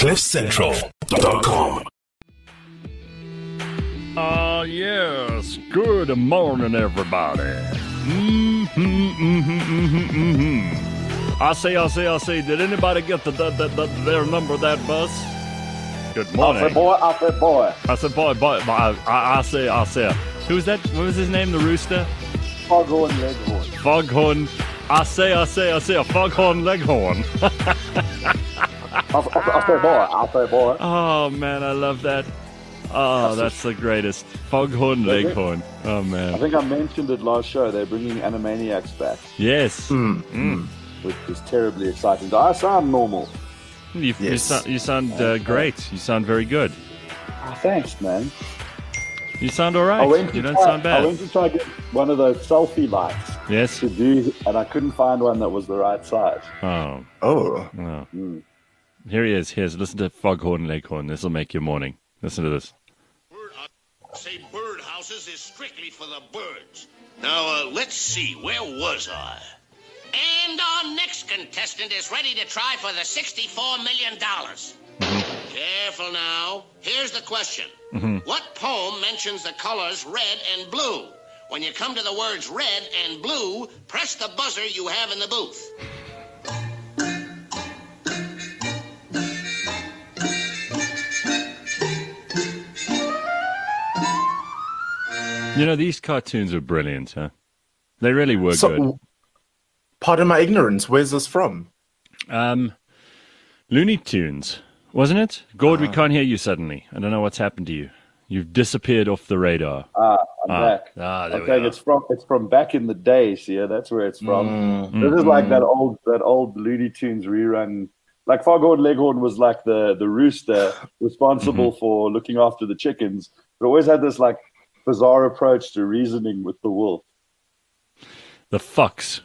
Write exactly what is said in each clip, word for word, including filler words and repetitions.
cliff central dot com. Ah, uh, yes. Good morning, everybody. Mm-hmm, mm-hmm, mm-hmm, mm-hmm. I say, I say, I say, did anybody get the, the, the, the their number of that bus? Good morning. I said, boy, I said, boy. I said, boy, boy, boy I, I, I say, I say. Who's that? What was his name, the rooster? Foghorn Leghorn. Foghorn. I say, I say, I say, a Foghorn Leghorn. I, I, I say, boy, I say, boy. Oh, man, I love that. Oh, that's the greatest. Foghorn Leghorn. Oh, man. I think I mentioned it last show. They're bringing Animaniacs back. Yes. Mm. Mm. Which is terribly exciting. Do I sound normal? You, yes. you, so, you sound uh, great. You sound very good. Oh, thanks, man. You sound all right. You don't try, sound bad. I went to try to get one of those selfie lights. Yes. To do, and I couldn't find one that was the right size. Oh. Oh. oh. Mm. Here he is. Here's listen to Foghorn Leghorn. This will make your morning. Listen to this. Say birdhouses is strictly for the birds. Now, uh, let's see, where was I? And our next contestant is ready to try for the sixty-four million dollars. Mm-hmm. Careful now. Here's the question. Mm-hmm. What poem mentions the colors red and blue? When you come to the words red and blue, press the buzzer you have in the booth. You know, these cartoons are brilliant, huh? They really were so, good. Pardon my ignorance, where's this from? Um, Looney Tunes, wasn't it? Gord, uh, we can't hear you suddenly. I don't know what's happened to you. You've disappeared off the radar. Ah, I'm ah. back. Ah, there I'm we saying are. it's from it's from back in the day, see, yeah, that's where it's from. Mm, this mm, is like that old that old Looney Tunes rerun. Like Foghorn Leghorn was like the, the rooster responsible mm-hmm. for looking after the chickens, but always had this like bizarre approach to reasoning with the wolf. The fox.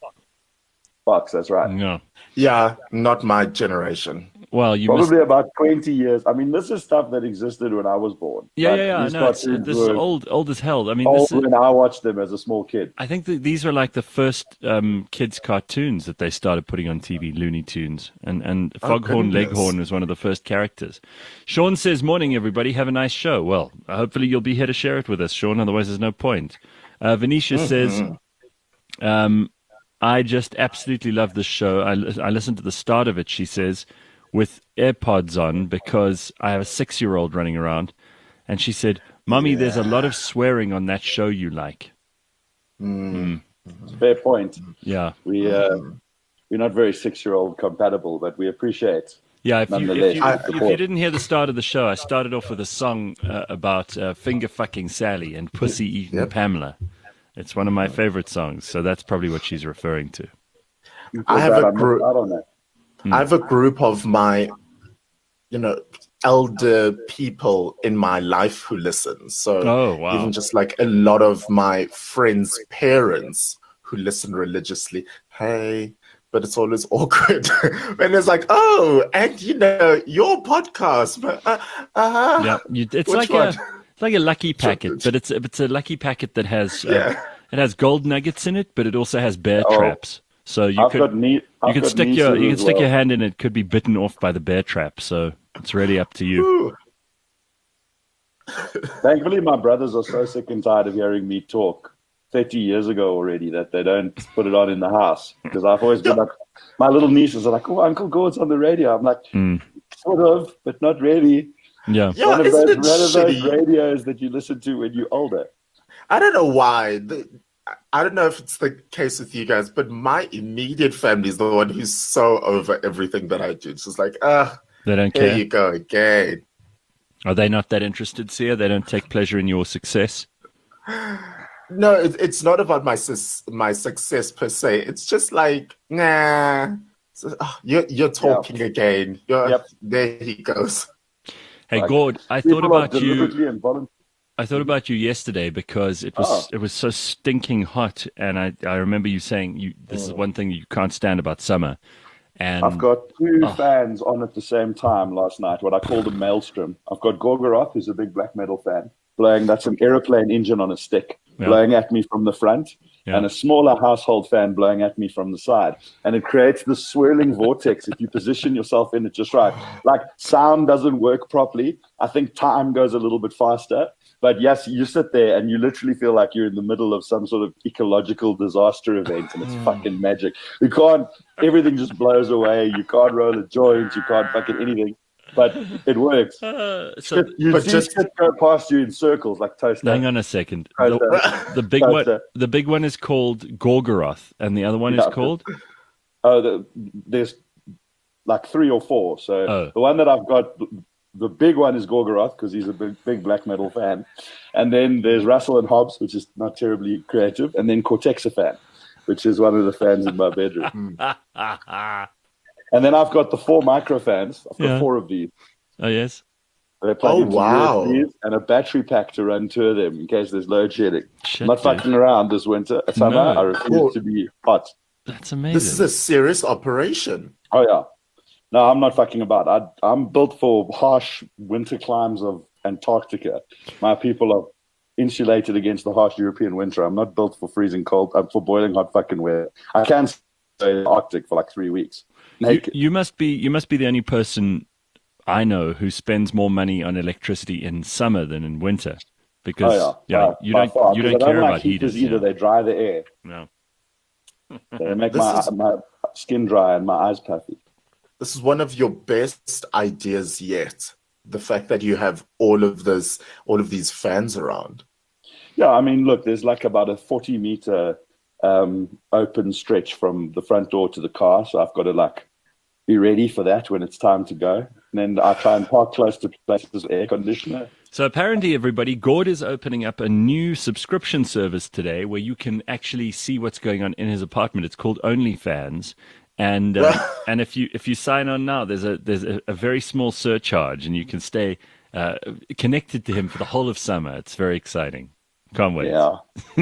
Fox, that's right. No. Yeah, not my generation. Well, you probably must... about twenty years. I mean, this is stuff that existed when I was born. Yeah, like, yeah, yeah. No, it's, this is old, old as hell. I mean, old this is... when I watched them as a small kid. I think that these were like the first um, kids' cartoons that they started putting on T V, Looney Tunes, and and Foghorn oh, Leghorn was one of the first characters. Sean says, "Morning, everybody. Have a nice show." Well, hopefully you'll be here to share it with us, Sean. Otherwise, there's no point. Uh, Venetia mm-hmm. says, um, "I just absolutely love this show. I I listened to the start of it." She says, with AirPods on because I have a six-year-old running around. And she said, Mummy, yeah. there's a lot of swearing on that show you like. Mm. Mm. Fair point. Yeah. We, uh, we're not very six-year-old compatible, but we appreciate Yeah, if you, if, you, if, if you didn't hear the start of the show, I started off with a song uh, about uh, finger-fucking Sally and pussy-eating yep. Pamela. It's one of my favorite songs, so that's probably what she's referring to. I have a group... I don't know. I have a group of my, you know, elder people in my life who listen. So oh, wow. even just like a lot of my friends' parents who listen religiously. Hey, but it's always awkward when it's like, oh, and you know, your podcast. But, uh, uh, yeah, you, it's like one? a it's like a lucky packet, but it's it's a lucky packet that has uh, yeah. it has gold nuggets in it, but it also has bear oh. traps. So you I've could got ne- you could stick your you can stick well. your hand in it, could be bitten off by the bear trap. So it's really up to you. Thankfully, my brothers are so sick and tired of hearing me talk thirty years ago already that they don't put it on in the house. Because I've always been like, my little nieces are like, "Oh, Uncle Gord's on the radio." I'm like, mm. sort of, but not really. Yeah, yeah one of isn't those, it one of those shitty? radios that you listen to when you're older. I don't know why. The, I don't know if it's the case with you guys, but my immediate family is the one who's so over everything that I do. It's just like, ah, they don't here care. you go again. Are they not that interested, Sia? They don't take pleasure in your success? No, it, it's not about my my success per se. It's just like, nah, so, oh, you're, you're talking yep. again. You're, yep. There he goes. Hey, like, Gord, I thought about you. Involuntary. I thought about you yesterday because it was oh. it was so stinking hot, and I, I remember you saying you this oh. is one thing you can't stand about summer. And I've got two oh. fans on at the same time last night, what I called a maelstrom. I've got Gorgoroth, who's a big black metal fan, blowing, that's an aeroplane engine on a stick, yeah. blowing at me from the front. Yeah. and a smaller household fan blowing at me from the side. And it creates this swirling vortex if you position yourself in it just right. Like sound doesn't work properly. I think time goes a little bit faster. But yes, you sit there and you literally feel like you're in the middle of some sort of ecological disaster event, and it's fucking magic. You can't, everything just blows away. You can't roll a joint. You can't fucking anything. But it works. Uh, so, You but see just- shit go past you in circles like toaster. hang on a second. Toaster. The, the big one, Toaster. the big one is called Gorgoroth, and the other one is Yeah. called. Oh, the, there's like three or four. So Oh. the one that I've got, the big one is Gorgoroth because he's a big, big black metal fan. And then there's Russell and Hobbs, which is not terribly creative. And then Cortexa fan, which is one of the fans in my bedroom. And then I've got the four micro fans. I've got Yeah. four of these. Oh yes. They plug Oh, into wow. U S Bs and a battery pack to run two of them in case there's load shedding. Shit, I'm not dude. fucking around this winter. Summer, No. I refuse Cool. to be hot. That's amazing. This is a serious operation. Oh yeah. No, I'm not fucking about. I, I'm built for harsh winter climes of Antarctica. My people are insulated against the harsh European winter. I'm not built for freezing cold. I'm for boiling hot fucking weather. I can stay in the Arctic for like three weeks. you, Naked. you must be you must be the only person I know who spends more money on electricity in summer than in winter, because Oh yeah. By- you by don't far, you because don't I care like about heaters heaters. either. Yeah. They dry the air. No. They make This my, is- my skin dry and my eyes puffy. This is one of your best ideas yet. The fact that you have all of this, all of these fans around. Yeah, I mean, look, there's like about a forty meter um, open stretch from the front door to the car. So I've got to like be ready for that when it's time to go. And then I try and park close to places with air conditioner. So apparently, everybody, Gord is opening up a new subscription service today where you can actually see what's going on in his apartment. It's called OnlyFans, and uh, and if you if you sign on now, there's a there's a, a very small surcharge, and you can stay uh, connected to him for the whole of summer. It's very exciting. Can't wait. Yeah.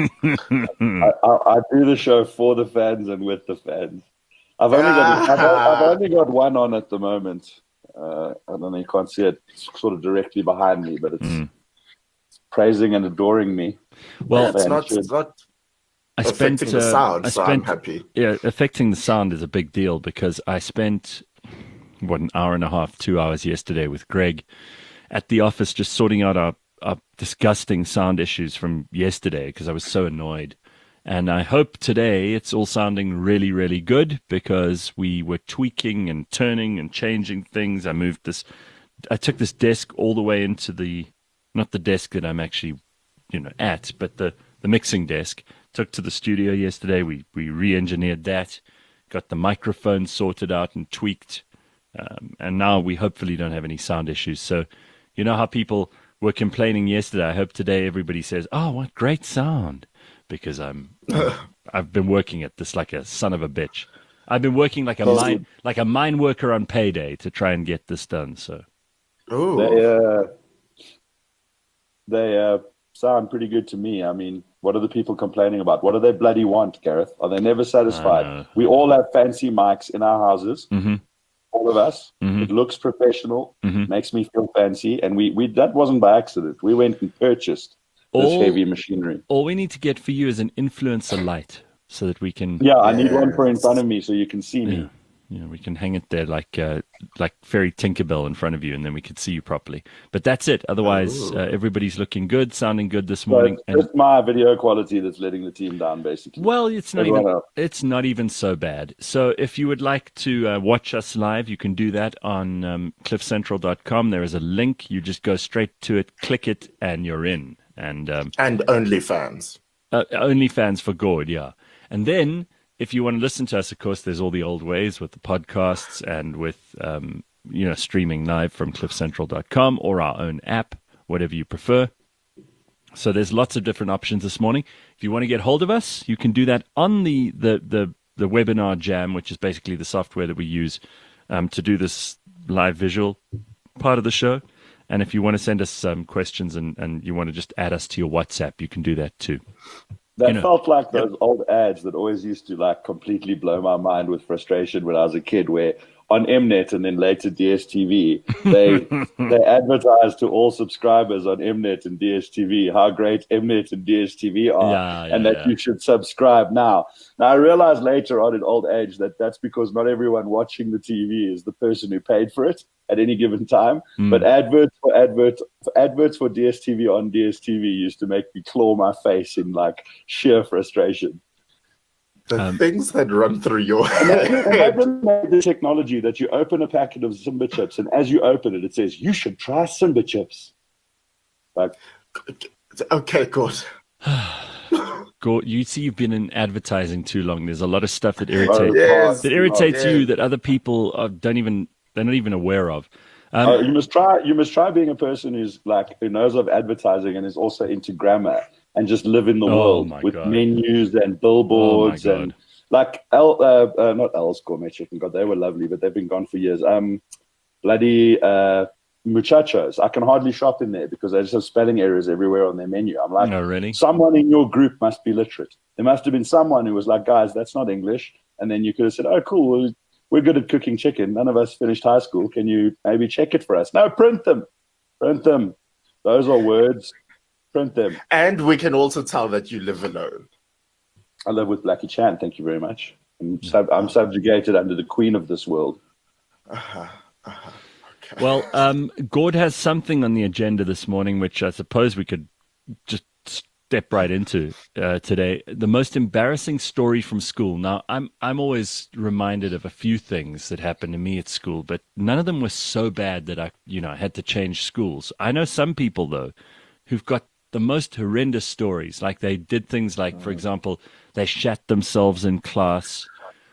I, I, I do the show for the fans and with the fans. I've only got I've, I've only got one on at the moment. Uh, I don't know, you can't see it sort of directly behind me, but it's, Mm. it's praising and adoring me. Well, It's Fan not, should. it's not I spent affecting the uh, sound, I so I'm spent happy. yeah, affecting the sound is a big deal because I spent what an hour and a half, two hours yesterday with Greg at the office just sorting out our, our disgusting sound issues from yesterday because I was so annoyed. And I hope today it's all sounding really, really good because we were tweaking and turning and changing things. I moved this, I took this desk all the way into the, not the desk that I'm actually, you know, at, but the, the mixing desk. Took to the studio yesterday. We we re-engineered that, got the microphone sorted out and tweaked, um, and now we hopefully don't have any sound issues. So, you know how people were complaining yesterday. I hope today everybody says, "Oh, what great sound!" Because I'm I've been working at this like a son of a bitch. I've been working like a Oh. mine like a mine worker on payday to try and get this done. So Ooh. They uh, they uh, sound pretty good to me. I mean, what are the people complaining about? What do they bloody want, Gareth? Are they never satisfied? I know. We all have fancy mics in our houses, Mhm. all of us. Mhm. It looks professional, Mhm. makes me feel fancy, and we, we that wasn't by accident. We went and purchased this All- heavy machinery. all we need to get for you is an influencer light so that we can Yeah, I need one for in Yes. front of me so you can see me. Yeah. Yeah, we can hang it there like uh, like Fairy Tinkerbell in front of you, and then we could see you properly. But that's it. Otherwise, Ooh. uh, everybody's looking good, sounding good this So morning. it's And just my video quality that's letting the team down, basically. well, it's not Everyone even else. it's not even so bad. So if you would like to uh, watch us live, you can do that on um, cliff central dot com. There is a link. You just go straight to it, click it, and you're in. And um, And OnlyFans. Uh, OnlyFans for Gord, yeah. And then, if you want to listen to us, of course, there's all the old ways with the podcasts and with, um, you know, streaming live from cliff central dot com or our own app, whatever you prefer. So there's lots of different options this morning. If you want to get hold of us, you can do that on the, the, the, the webinar jam, which is basically the software that we use um, to do this live visual part of the show. And if you want to send us some questions and, and you want to just add us to your WhatsApp, you can do that too. That you know. felt like those old ads that always used to like completely blow my mind with frustration when I was a kid, where on Mnet and then later D S T V, they they advertise to all subscribers on Mnet and D S T V how great Mnet and D S T V are, Yeah, yeah, and that yeah. you should subscribe now. Now I realized later on in old age that that's because not everyone watching the T V is the person who paid for it at any given time. Mm. But adverts for adverts for adverts for D S T V on D S T V used to make me claw my face in like sheer frustration. The Um, things that run through your Imagine, head. imagine the technology that you open a packet of Simba chips, and as you open it, it says, "You should try Simba chips." Like, Okay, good. Gord, you see, you've been in advertising too long. There's a lot of stuff that irritates oh, Yes. that irritates Yeah. you that other people are, don't even they're not even aware of. Um, uh, you must try. You must try being a person who's like who knows of advertising and is also into grammar and just live in the Oh, world my with God. menus and billboards Oh, my and like El, uh, uh, not El's Gourmet Chicken. God, they were lovely, but they've been gone for years. Um, bloody uh, muchachos. I can hardly shop in there because they just have spelling errors everywhere on their menu. I'm like, Oh, really? someone in your group must be literate. There must have been someone who was like, guys, that's not English. And then you could have said, oh, cool. Well, we're good at cooking chicken. None of us finished high school. Can you maybe check it for us? No, print them. Print them. Those are words. Print them. And we can also tell that you live alone. I live with Blackie Chan. Thank you very much. I'm, sub- I'm subjugated under the queen of this world. Uh-huh. Uh-huh. Okay. Well, um, Gord has something on the agenda this morning, which I suppose we could just step right into uh, today. The most embarrassing story from school. Now, I'm I'm always reminded of a few things that happened to me at school, but none of them were so bad that I, you know, had to change schools. I know some people though, who've got the most horrendous stories. Like they did things like, for example, they shat themselves in class.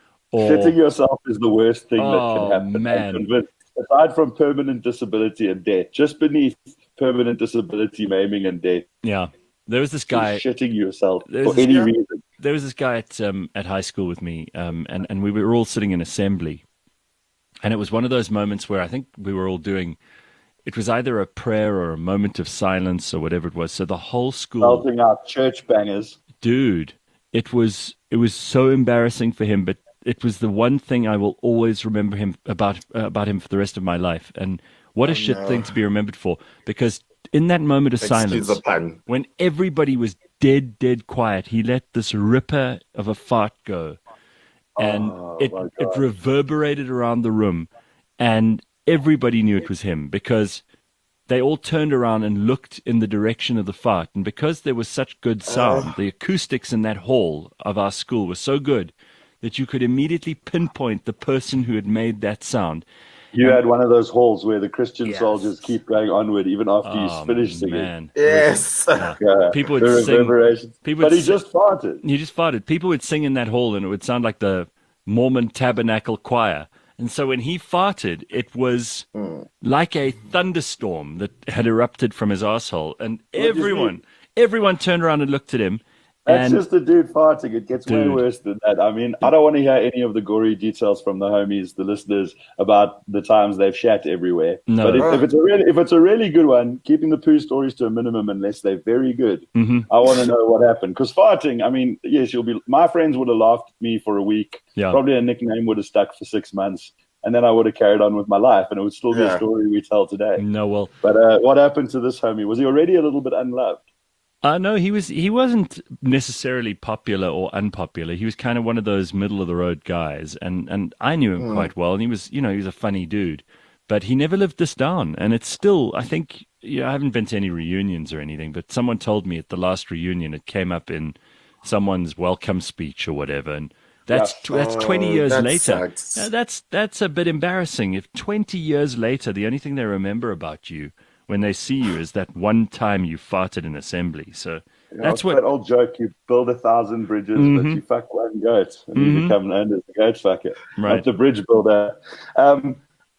Or Shitting yourself is the worst thing Oh, that can happen. I'm man. convinced. Aside from permanent disability and death, just beneath permanent disability, maiming, and death, yeah, there was this guy. is shitting yourself There's for this any guy- reason. There was this guy at um, at high school with me, um, and and we were all sitting in assembly, and it was one of those moments where I think we were all doing. It was either a prayer or a moment of silence or whatever it was. So the whole school, Belting out church bangers. dude, it was it was so embarrassing for him, but it was the one thing I will always remember him about uh, about him for the rest of my life. And what a shit no. thing to be remembered for! Because in that moment of Excuse silence, the pun. when everybody was dead, dead quiet, he let this ripper of a fart go, and Oh, it my it God. reverberated around the room, and everybody knew it was him because they all turned around and looked in the direction of the fart. And because there was such good sound, the acoustics in that hall of our school were so good that you could immediately pinpoint the person who had made that sound. You had one of those halls where the Christian Yes. soldiers keep going onward even after Oh, he's finished singing. man. Yes. Yeah, People would the sing- reverberations. people but would he sing- just farted. He just farted. People would sing in that hall, and it would sound like the Mormon Tabernacle Choir. And so when he farted, it was like a thunderstorm that had erupted from his asshole, and do you everyone, mean? everyone turned around and looked at him. That's And just a dude farting. It gets way Dude. worse than that. I mean, I don't want to hear any of the gory details from the homies, the listeners, about the times they've shat everywhere. No. But if, if it's a really, if it's a really good one, keeping the poo stories to a minimum unless they're very good. Mhm. I want to know what happened. Because farting, I mean, yes, you'll be. My friends would have laughed at me for a week. Yeah. Probably a nickname would have stuck for six months, and then I would have carried on with my life, and it would still be Yeah. a story we tell today. no, well, But uh, what happened to this homie? Was he already a little bit unloved? Uh, no, he was. He wasn't necessarily popular or unpopular. He was kind of one of those middle of the road guys, and and I knew him quite well. And he was, you know, he was a funny dude, but he never lived this down. And it's still, I think, you know, I haven't been to any reunions or anything, but someone told me at the last reunion it came up in someone's welcome speech or whatever, and that's Yeah. tw- that's twenty Oh, years that later. sucks. Now, that's that's a bit embarrassing. If twenty years later the only thing they remember about you when they see you is that one time you farted in assembly. So You know, that's it's what. that old joke: you build a thousand bridges, but Mhm. you fuck one goat, and Mhm. you become known as the goat fucker, Right. not the bridge builder. Um,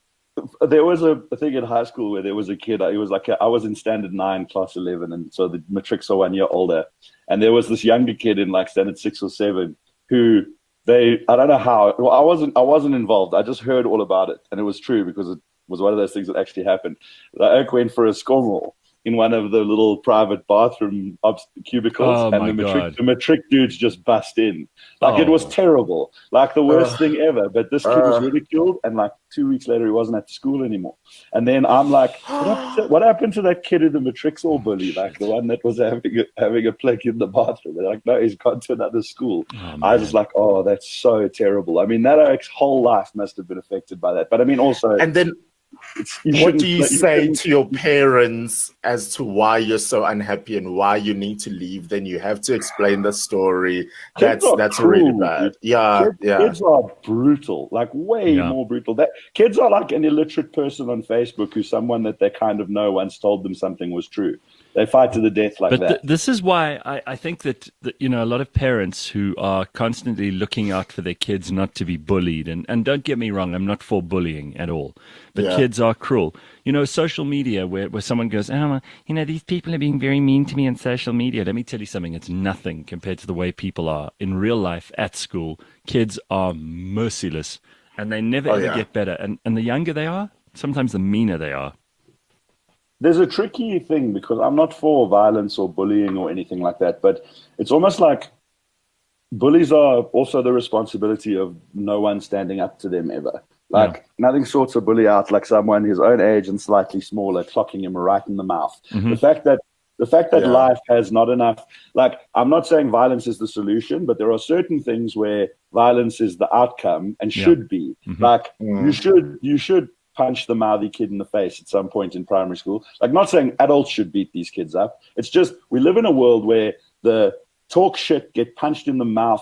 there was a, a thing in high school where there was a kid. He was like, a, I was in standard nine, class eleven, and so the matrics are one year older. And there was this younger kid in like standard six or seven who they, I don't know how. Well, I wasn't, I wasn't involved. I just heard all about it, and it was true because it was one of those things that actually happened. The Oak went for a scornwall. in one of the little private bathroom obs- cubicles, Oh, and my the matric, God. the matric dudes just bust in. Like, it was Oh. terrible, like the worst Uh, thing ever. But this kid was uh. ridiculed, and like two weeks later, he wasn't at school anymore. And then I'm like, what happened to, what happened to that kid in the matrics all bully, like the one that was having a, having a plague in the bathroom? They're like, no, he's gone to another school. Oh, I was just man. like, oh, that's so terrible. I mean, that whole life must have been affected by that. But I mean, also, And then it's, you what shouldn't- do you you say shouldn't- to your parents as to why you're so unhappy and why you need to leave? Then you have to explain the story. Kids That's are that's cruel, really bad. dude. Yeah, Kids, yeah. kids are brutal, like way Yeah. more brutal. That kids are like an illiterate person on Facebook who someone that they kind of know once told them something was true. They fight to the death like But that. th- this is why I, I think that, that, you know, a lot of parents who are constantly looking out for their kids not to be bullied. And, and don't get me wrong, I'm not for bullying at all. But Yeah. kids are cruel. You know, social media where, where someone goes, oh, well, you know, these people are being very mean to me on social media. Let me tell you something. It's nothing compared to the way people are in real life at school. Kids are merciless and they never Oh, ever yeah. get better. And, and the younger they are, sometimes the meaner they are. There's a tricky thing because I'm not for violence or bullying or anything like that, but it's almost like bullies are also the responsibility of no one standing up to them ever. Like, Yeah. nothing sorts a bully out like someone his own age and slightly smaller clocking him right in the mouth. Mhm. The fact that the fact that Yeah. life has not enough, like, I'm not saying violence is the solution, but there are certain things where violence is the outcome and Yeah. should be. Mhm. Like, Mm. you should you should punch the mouthy kid in the face at some point in primary school. Like, not saying adults should beat these kids up. It's just we live in a world where the talk shit, get punched in the mouth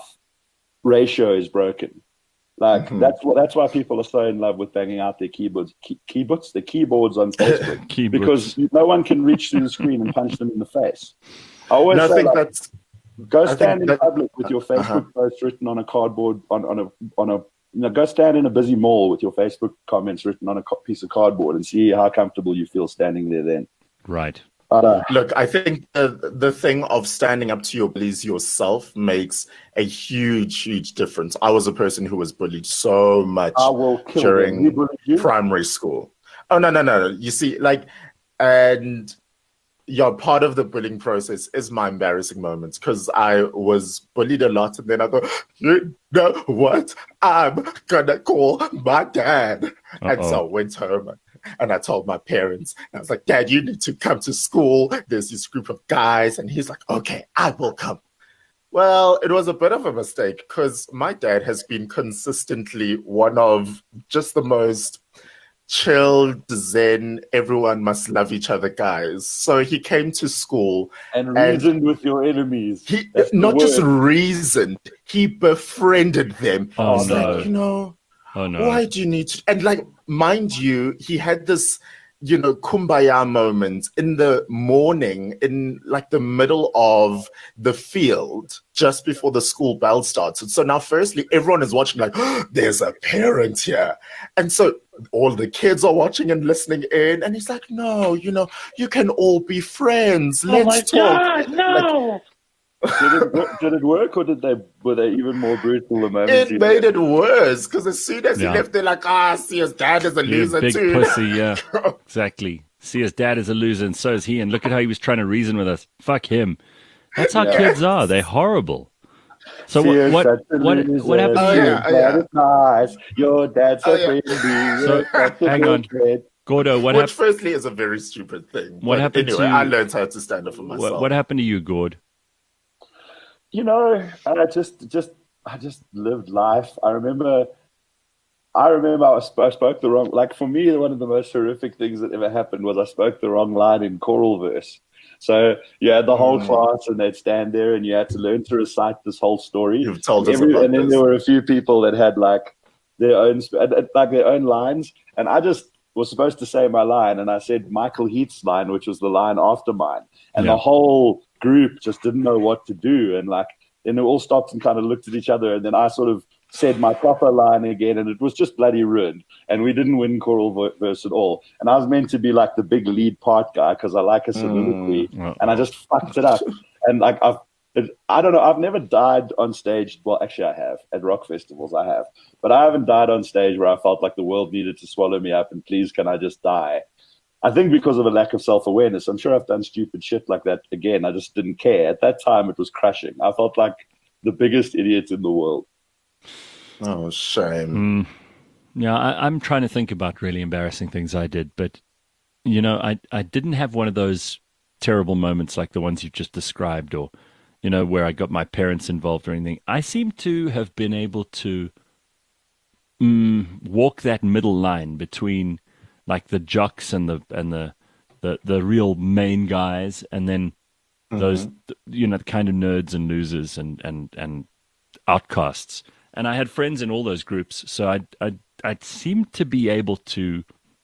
ratio is broken. Like, Mhm. that's what that's why people are so in love with banging out their keyboards, key, keyboards, their keyboards on Facebook, Keyboards. because no one can reach through the screen and punch them in the face. I always And I say, think like, that's go I stand in think that- public with your Facebook Uh-huh. post written on a cardboard on, on a on a you know, go stand in a busy mall with your Facebook comments written on a co- piece of cardboard and see how comfortable you feel standing there then. Right. But, uh, Look, I think the, the thing of standing up to your bullies yourself makes a huge, huge difference. I was a person who was bullied so much I will kill during them. You bullied you? primary school. Oh, no, no, no. You see, like, and yeah, part of the bullying process is my embarrassing moments because I was bullied a lot. And then I go, you know what? I'm going to call my dad. And so I went home and I told my parents, I was like, Dad, you need to come to school. There's this group of guys. And he's like, okay, I will come. Well, it was a bit of a mistake because my dad has been consistently one of just the most chilled, zen, everyone must love each other guys. So he came to school and and reasoned with your enemies. he That's the not just word. reasoned, he befriended them. Oh, He's no. like, you know, Oh, no. why do you need to? And like, mind you, he had this, you know, kumbaya moment in the morning, in like the middle of the field, just before the school bell starts. So now, firstly, everyone is watching, like, oh, there's a parent here. And so all the kids are watching and listening in. And he's like, no, you know, you can all be friends. Let's talk. Like, Did it, wo- did it work, or did they were they even more brutal the moment? it he made left? it worse because as soon as Yeah. he left, they're like, ah, see, his dad is a You loser big too. pussy, yeah. Exactly. See, his dad is a loser, and so is he. And look at how he was trying to reason with us. Fuck him. That's how Yeah. kids are. They're horrible. So See, you're what? such What? a What? loser. What happened Oh, to you, yeah. Your dad is nice. Your dad's so Oh, yeah. friendly. So, You're such a hang good on. kid. Gordo? What Which, happened? firstly, is a very stupid thing. What But happened anyway, to- I learned how to stand up for myself. What, what happened to you, Gord? You know, I just, just, I just lived life. I remember, I remember I, was, I spoke the wrong. Like, for me, one of the most horrific things that ever happened was I spoke the wrong line in choral verse. So you had the whole Mm. class, and they'd stand there, and you had to learn to recite this whole story. You've told us Every- about and then this. there were a few people that had like their own, sp- uh, like their own lines, and I just was supposed to say my line, and I said Michael Heath's line, which was the line after mine, and Yeah. the whole group just didn't know what to do, and like then they all stopped and kind of looked at each other, and then I sort of said my proper line again, and it was just bloody ruined, and we didn't win choral vo- verse at all, and I was meant to be like the big lead part guy because I like a soliloquy, Mm. and I just fucked it up, and like I've. It, I don't know. I've never died on stage. Well, actually, I have at rock festivals. I have, but I haven't died on stage where I felt like the world needed to swallow me up and please, can I just die? I think because of a lack of self-awareness. I'm sure I've done stupid shit like that again. I just didn't care. At that time, it was crushing. I felt like the biggest idiot in the world. Oh, shame. Mm. Yeah, I, I'm trying to think about really embarrassing things I did, but, you know, I, I didn't have one of those terrible moments like the ones you've just described, or, you know, where I got my parents involved or anything. I seem to have been able to mm, walk that middle line between like the jocks and the and the the, the real main guys, and then mm-hmm. those, you know, the kind of nerds and losers and, and, and outcasts. And I had friends in all those groups, so I I I seemed to be able to.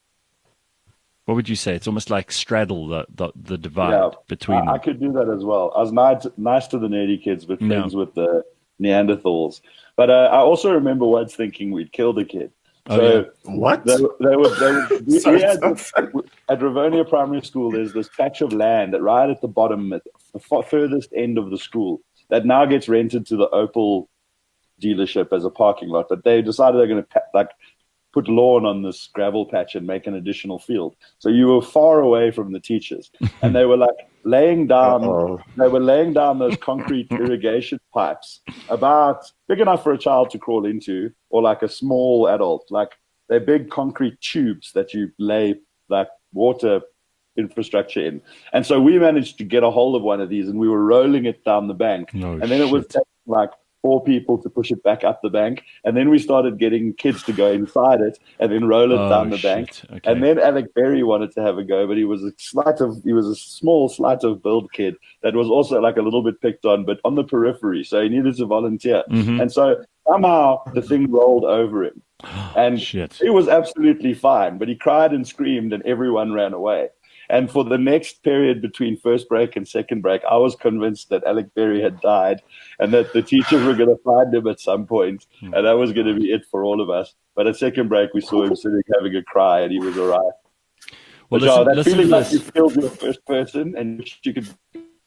What would you say? It's almost like straddle the the, the divide yeah, between I, them. I could do that as well. I was nice, nice to the nerdy kids, but friends no. with the Neanderthals. But uh, I also remember once thinking we'd killed a kid. Oh, so yeah. What? They, they would, they would, we, sorry, we had sorry. this, at Rivonia Primary School, there's this patch of land that right at the bottom, at the furthest end of the school, that now gets rented to the Opel dealership as a parking lot. But they decided they're going to like put lawn on this gravel patch and make an additional field. So you were far away from the teachers, and they were like laying down. Uh-oh. They were laying down those concrete irrigation pipes about big enough for a child to crawl into, or like a small adult. Like they're big concrete tubes that you lay like water infrastructure in. And so we managed to get a hold of one of these, and we were rolling it down the bank. No and then it was shit. taking like four people to push it back up the bank, and then we started getting kids to go inside it and then roll it Oh, down the shit. bank. Okay. And then Alec Berry wanted to have a go, but he was a slight of he was a small slight of build kid that was also like a little bit picked on, but on the periphery. So he needed to volunteer, Mhm. and so somehow the thing rolled over him, and Shit. he was absolutely fine. But he cried and screamed, and everyone ran away. And for the next period between first break and second break, I was convinced that Alec Berry had died and that the teachers were going to find him at some point, and that was going to be it for all of us. But at second break, we saw him sitting having a cry, and he was all right. Well, But, listen, uh, that listen feeling to like you this. killed your first person and you could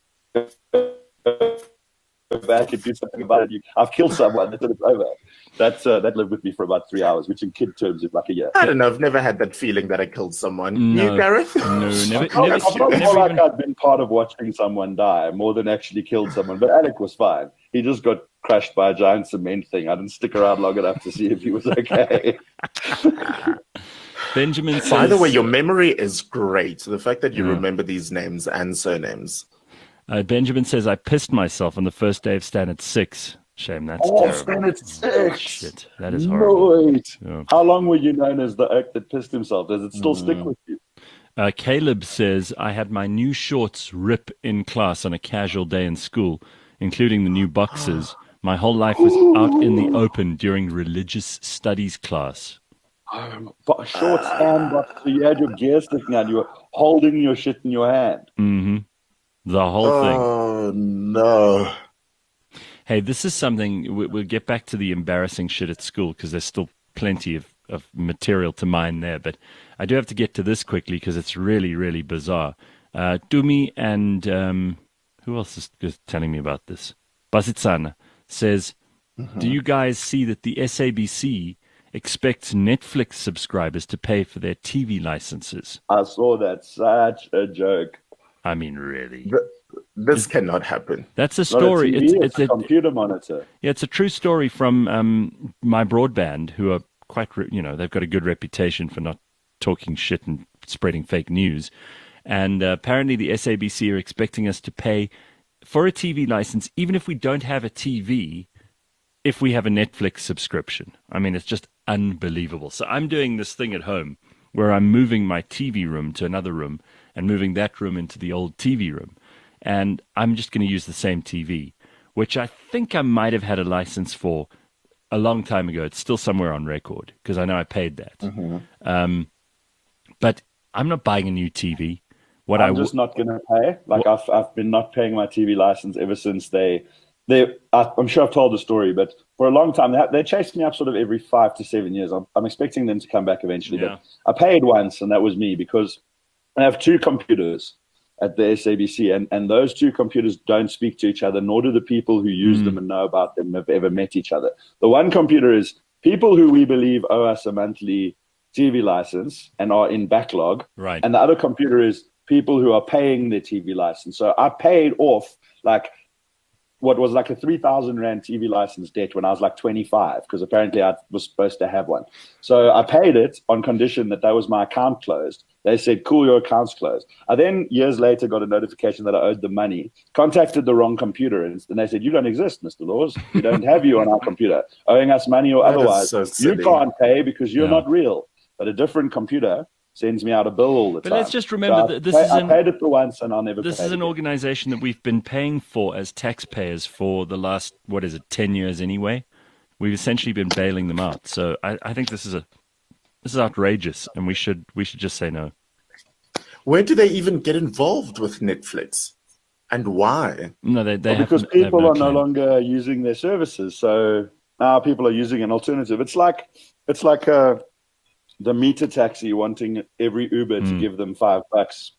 go back and do something about it. You, I've killed someone. That's it's over. That's uh, that lived with me for about three hours, which in kid terms is like a year. I don't know. I've never had that feeling that I killed someone. No. You, Gareth? No, never, I felt, never, I felt never more like even- I'd been part of watching someone die more than actually killed someone. But Alec was fine. He just got crushed by a giant cement thing. I didn't stick around long enough to see if he was okay. Benjamin says, By the way, your memory is great. The fact that you Yeah. remember these names and surnames. uh, Benjamin says, I pissed myself on the first day of Standard six. Shame, that's Oh, terrible. Standard six. Shit, that is horrible. Right. Yeah. How long were you known as the oak that pissed himself? Does it still stick with you? Uh, Caleb says, I had my new shorts rip in class on a casual day in school, including the new boxers. My whole life was out in the open during religious studies class. Um, but short sandbox, so you had your gear sticking out. You were holding your shit in your hand. hmm The whole thing. Oh, no. Hey, this is something, we- we'll get back to the embarrassing shit at school because there's still plenty of, of material to mine there. But I do have to get to this quickly because it's really, really bizarre. Uh, Dumi and um, who else is, is telling me about this? Basitsana says, do you guys see that the S A B C expects Netflix subscribers to pay for their T V licenses? I saw that. Such a joke. I mean, really? Th- This cannot happen. That's a Not a story. T V, It's, it's, it's a a, computer monitor. Yeah, it's a true story from um, my broadband, who are quite, re- you know, they've got a good reputation for not talking shit and spreading fake news. And uh, apparently the S A B C are expecting us to pay for a T V license, even if we don't have a T V, if we have a Netflix subscription. I mean, it's just unbelievable. So I'm doing this thing at home where I'm moving my T V room to another room and moving that room into the old T V room. And I'm just going to use the same T V, which I think I might have had a license for a long time ago. It's still somewhere on record because I know I paid that. Mm-hmm. Um, but I'm not buying a new T V. What I'm I w- just not going to pay. Like I've I've been not paying my T V license ever since they they. I, I'm sure I've told the story, but for a long time they, they chased me up sort of every five to seven years. I'm, I'm expecting them to come back eventually. Yeah. But I paid once, and that was me because I have two computers at the S A B C, and, and those two computers don't speak to each other, nor do the people who use Mm. them and know about them have ever met each other. The one computer is people who we believe owe us a monthly T V license and are in backlog. Right. And the other computer is people who are paying their T V license. So I paid off like what was like a three thousand rand T V license debt when I was like twenty-five, because apparently I was supposed to have one. So I paid it on condition that that was my account closed. They said, cool, your account's closed. I then, years later, got a notification that I owed the money, contacted the wrong computer, and, and they said, you don't exist, Mister Laws. We don't have you on our computer, owing us money or That is otherwise. so You silly. can't pay because you're Yeah. not real. But a different computer sends me out a bill all the But time. let's just remember So that I this pay- is I an- paid it for once and I'll never This pay is it an again. organization that we've been paying for as taxpayers for the last, what is it, ten years anyway. We've essentially been bailing them out. So I, I think this is a this is outrageous, and we should we should just say no. Where do they even get involved with Netflix? And why? No, they they Well, have because they have people no are no claim. longer using their services, so now people are using an alternative. It's like it's like uh, the meter taxi wanting every Uber to Mm. give them five bucks.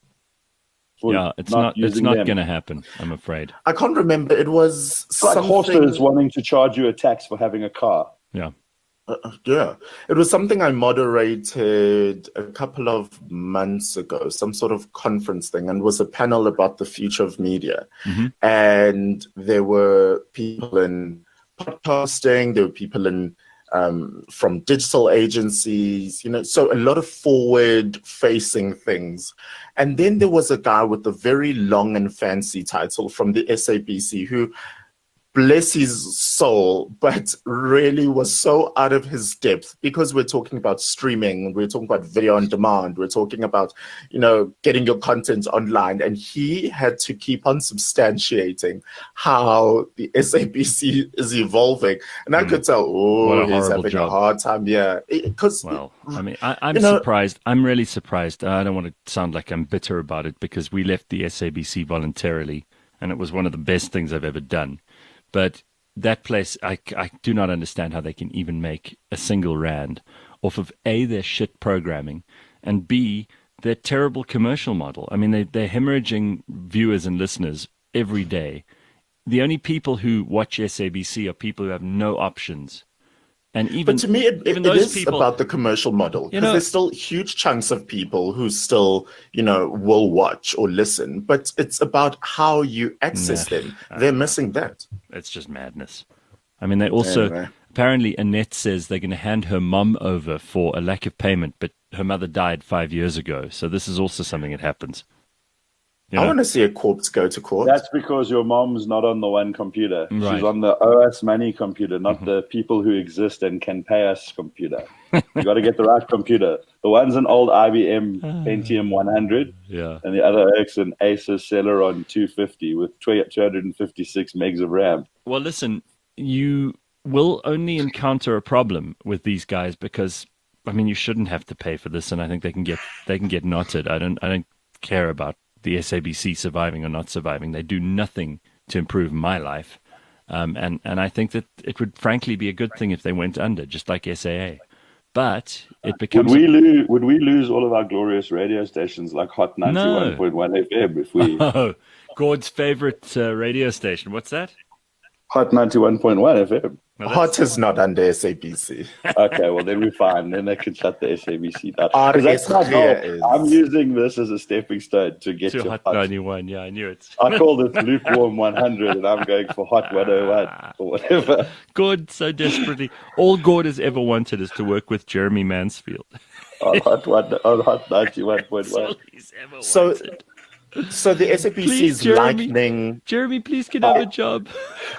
For Yeah, it's not, it's using not them. going to happen. I'm afraid. I can't remember. It was It's like something. horses wanting to charge you a tax for having a car. Yeah. Uh, yeah, it was something I moderated a couple of months ago, some sort of conference thing, and was a panel about the future of media. Mhm. And there were people in podcasting, there were people in um, from digital agencies, you know, so a lot of forward-facing things. And then there was a guy with a very long and fancy title from the S A B C who, bless his soul, but really was so out of his depth, because we're talking about streaming, we're talking about video on demand, we're talking about, you know, getting your content online. And he had to keep on substantiating how the S A B C is evolving. And I Mm. could tell, What oh, a he's horrible having job. a hard time. Yeah. Because, Well, I mean, I, I'm You know- surprised. I'm really surprised. I don't want to sound like I'm bitter about it, because we left the S A B C voluntarily, and it was one of the best things I've ever done. But that place, I, I do not understand how they can even make a single rand off of A, their shit programming, and B, their terrible commercial model. I mean, they, they're hemorrhaging viewers and listeners every day. The only people who watch S A B C are people who have no options. And even, but to me, it, even it those is people, about the commercial model, You because know- there's still huge chunks of people who still, you know, will watch or listen. But it's about how you access Nah, them. I They're don't know. missing that. It's just madness. I mean, they also, Anyway. apparently Annette says they're going to hand her mum over for a lack of payment, but her mother died five years ago. So this is also something that happens. You I know? want to see a corpse go to court. That's because your mom's not on the one computer. Right. She's on the owe us money computer, not Mm-hmm. the people who exist and can pay us computer. You got to get the right computer. The one's an old I B M Pentium one hundred, Yeah. and the other is an Asus Celeron two fifty with two hundred fifty-six megs of RAM. Well, listen, you will only encounter a problem with these guys because, I mean, you shouldn't have to pay for this, and I think they can get they can get knotted. I don't I don't care about the S A B C surviving or not surviving. They do nothing to improve my life, um, and and I think that it would frankly be a good thing if they went under, just like S A A. But it Would becomes we lose? Would we lose all of our glorious radio stations like Hot ninety-one point one F M if we oh, Gord's favorite uh, radio station. What's that? Hot ninety-one point one F M? No, that's- Hot is not under S A B C. Okay, well then we're fine. Then they can shut the S A B C down. R 'Cause that's S my goal. is- I'm using this as a stepping stone to get to to Hot hot. ninety-one. Yeah, I knew it. I call this lukewarm one hundred, and I'm going for hot one oh one or whatever. Gord so desperately. All Gord has ever wanted is to work with Jeremy Mansfield. On hot one, on hot ninety-one point That's all one. he's ever So- wanted. So the S A B C Please, is Jeremy. lightning. Jeremy, please can I have a job.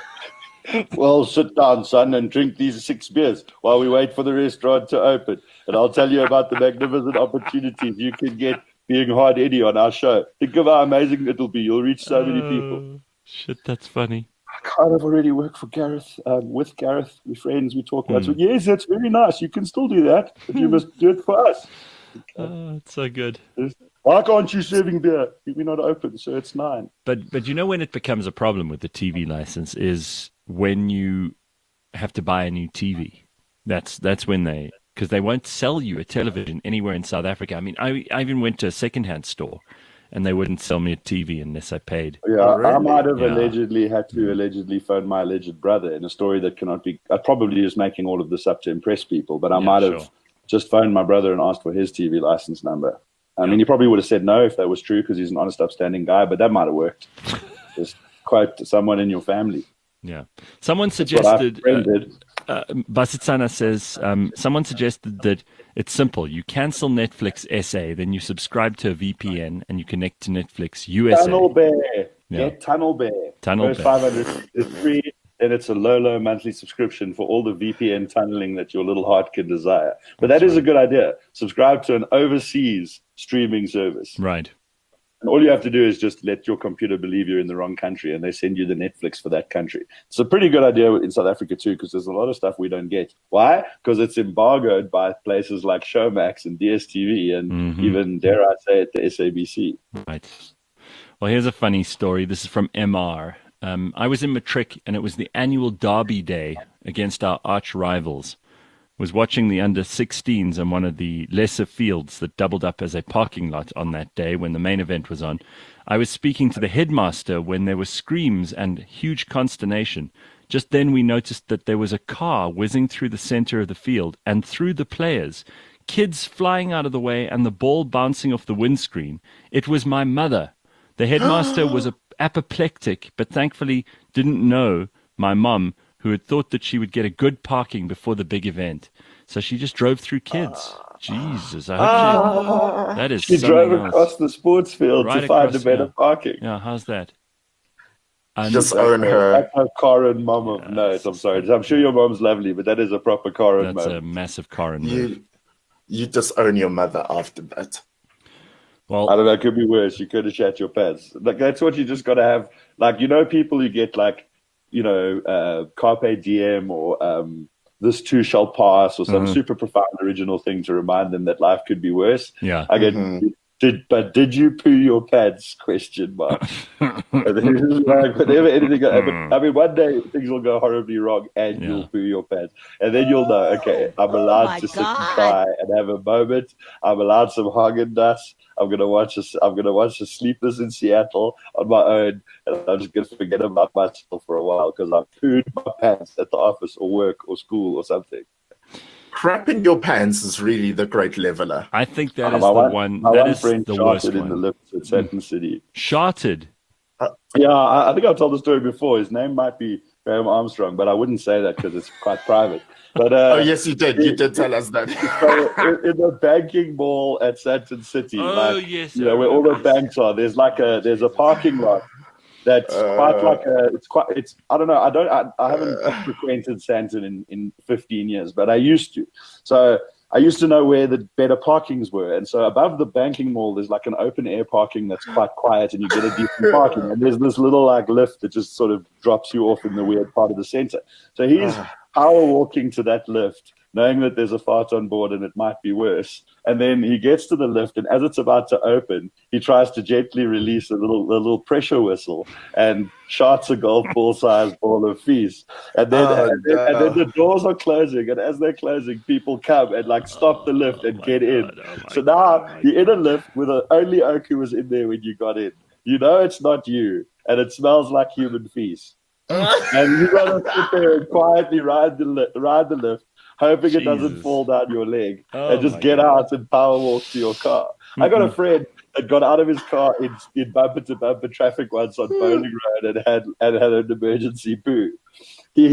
Well, sit down, son, and drink these six beers while we wait for the restaurant to open. And I'll tell you about the magnificent opportunities you can get being Hard Eddie on our show. Think of how amazing it'll be. You'll reach so many people. Oh, shit, that's funny. I kind of already work for Gareth, um, with Gareth. We're friends, we talk about Hmm. it. Yes, that's very nice. You can still do that, but you must do it for us. Oh, it's so good. Why can't you serving beer? We're not open, so it's nine. But but you know when it becomes a problem with the T V license is when you have to buy a new T V. That's that's when they because they won't sell you a television anywhere in South Africa. I mean, I I even went to a secondhand store, and they wouldn't sell me a T V unless I paid. Yeah, Oh, I really? might have Yeah. allegedly had to allegedly phone my alleged brother in a story that cannot be. I probably just making all of this up to impress people, but I Yeah, might sure. have just phoned my brother and asked for his T V license number. I mean, he probably would have said no if that was true because he's an honest, upstanding guy, but that might have worked. Just quote someone in your family. Yeah. Someone suggested, That's what our friend uh, uh, Basitsana says, um, someone suggested that it's simple. You cancel Netflix S A, then you subscribe to a V P N and you connect to Netflix U S A. Tunnel Bear. Yeah. Get Tunnel Bear. Tunnel First Bear. five hundred is free, and it's a low, low monthly subscription for all the V P N tunneling that your little heart can desire. But that is a good idea. Subscribe to an overseas streaming service. Right. And all you have to do is just let your computer believe you're in the wrong country, and they send you the Netflix for that country. It's a pretty good idea in South Africa too, because there's a lot of stuff we don't get. Why? Because it's embargoed by places like Showmax and D S T V and Mhm. even, dare I say it, the S A B C. Right. Well, here's a funny story. This is from M R. Um, I was in Matric, and it was the annual Derby Day against our arch rivals. Was watching the under sixteens on one of the lesser fields that doubled up as a parking lot on that day when the main event was on. I was speaking to the headmaster when there were screams and huge consternation. Just then we noticed that there was a car whizzing through the center of the field and through the players, kids flying out of the way and the ball bouncing off the windscreen. It was my mother. The headmaster was a apoplectic, but thankfully didn't know my mum, who had thought that she would get a good parking before the big event. So she just drove through kids. Jesus, I hope she, that is She something drove else. across the sports field Right to find a across, better yeah. parking. Yeah, how's that? And Just own her. That's a Karen mom of note. I'm sorry. I'm sure your mom's lovely, but that is a proper Karen that's a moment. massive Karen move. You, you just own your mother after that. Well, I don't know. It could be worse. You could have shat your pants. Like that's what you just got to have. Like you know, people who get like, you know, uh, Carpe Diem or um, this too shall pass or some Mhm. super profound original thing to remind them that life could be worse. yeah. I get. Mhm. Did but did you poo your pants? Question mark. And then it's just like, whenever anything, I mean, one day things will go horribly wrong, and Yeah. you'll poo your pants, and then you'll know. Okay, I'm allowed my to sit and God. cry and have a moment. I'm allowed some Haagen-Dazs. I'm gonna watch a, I'm gonna watch a Sleepless in Seattle on my own, and I'm just gonna forget about myself for a while because I pooed my pants at the office or work or school or something. Crap in your pants is really the great leveler. I think that Uh, is my the one, one. my That one is friend the worst shouted in the one. lifts at certain city. Sharted. Yeah, I, I think I've told the story before. His name might be Graham Armstrong, but I wouldn't say that because it's quite private. But uh, Oh, yes, you did. You did tell us that. so in, in the banking mall at Sandton City, Oh, like, yes, you I know, where all the remember this. banks are, there's like a there's a parking lot that's quite Uh. like a it's quite it's I don't know I don't I, I haven't frequented Sandton in in fifteen years, but I used to. So I used to know where the better parkings were. And so above the banking mall, there's like an open air parking that's quite quiet and you get a decent parking. And there's this little like lift that just sort of drops you off in the weird part of the center. So he's power walking to that lift, knowing that there's a fart on board and it might be worse. And then he gets to the lift, and as it's about to open, he tries to gently release a little a little pressure whistle and shots a golf ball sized ball of fees. And then, Oh, and, then and no. then the doors are closing, and as they're closing, people come and like stop the lift and my get in. God, oh my So God, now oh my you're in a lift with a, only Oak who was in there when you got in. You know it's not you, and it smells like human feces. And you gotta sit there and quietly ride the li- ride the lift, hoping it doesn't Jesus. fall down your leg, Oh and just my get God. out and power walk to your car. I got a friend that got out of his car in, in bumper to bumper traffic once on Bowling Road and had and had an emergency poo. He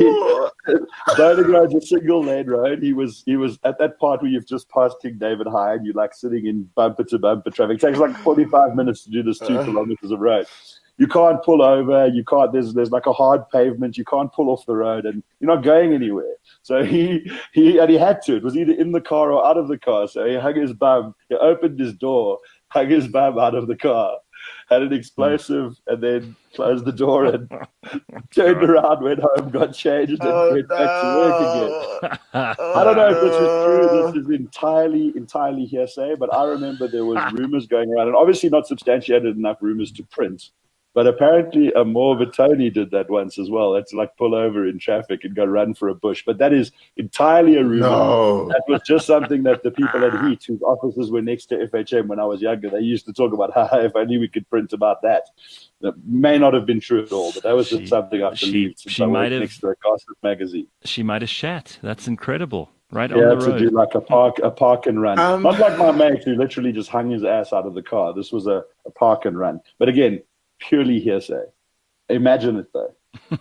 Bowling Road's a single lane road. He was he was at that part where you've just passed King David High and you're like sitting in bumper to bumper traffic. It takes like forty-five minutes to do this two kilometers of road. You can't pull over. You can't. There's there's like a hard pavement. You can't pull off the road, and you're not going anywhere. So he he and he had to. It was either in the car or out of the car. So he hung his bum. He opened his door, hung his bum out of the car, had an explosive, and then closed the door and turned around, went home, got changed, and Oh, went back to work again. no. I don't know if this is true. This is entirely, entirely hearsay, but I remember there was rumors going around, and obviously not substantiated enough rumors to print. But apparently, a Moore Tony did that once as well. That's like pull over in traffic and go run for a bush. But that is entirely a rumor. No. That was just something that the people at Heat, whose offices were next to F H M when I was younger, they used to talk about, haha, if only we could print about that. That may not have been true at all, but that was just She- something I've she- believed since she I might worked have- next to a gossip magazine. She might have shat. That's incredible. right Yeah, on the to road. do like a park, a park and run. Um, Not like my mate who literally just hung his ass out of the car. This was a, a park and run. But again, purely hearsay. Imagine it though.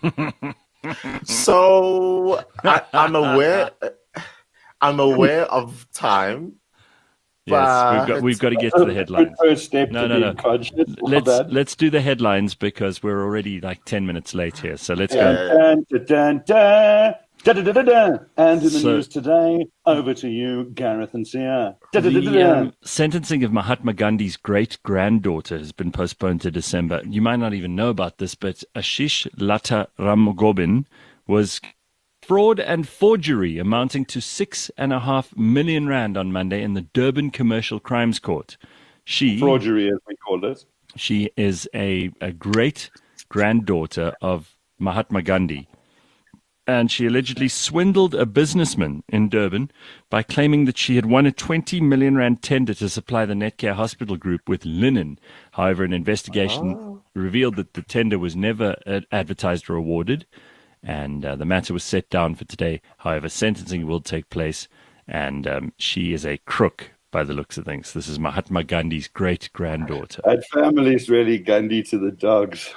So I, I'm aware. I'm aware of time. Yes, we've got we've got to get to the headlines. First step No, to no, no. being conscious. Well Let's done. let's do the headlines because we're already like ten minutes late here. So let's Yeah. go. Dun, dun, dun, dun, dun, dun, dun, dun, dun. And in the So- news today, over to you, Gareth and Sia. Dun, dun, dun, dun, The dun. um, sentencing of Mahatma Gandhi's great granddaughter has been postponed to December. You might not even know about this, but Ashish Lata Ramgobin was fraud and forgery amounting to six and a half million rand on Monday in the Durban Commercial Crimes Court. She Fraudery, as we call it. She is a, a great granddaughter of Mahatma Gandhi. And she allegedly swindled a businessman in Durban by claiming that she had won a twenty million rand tender to supply the Netcare Hospital Group with linen. However, an investigation revealed that the tender was never uh, advertised or awarded. And uh, the matter was set down for today. However, sentencing will take place. And um, she is a crook by the looks of things. This is Mahatma Gandhi's great granddaughter. That family's really Gandhi to the dogs.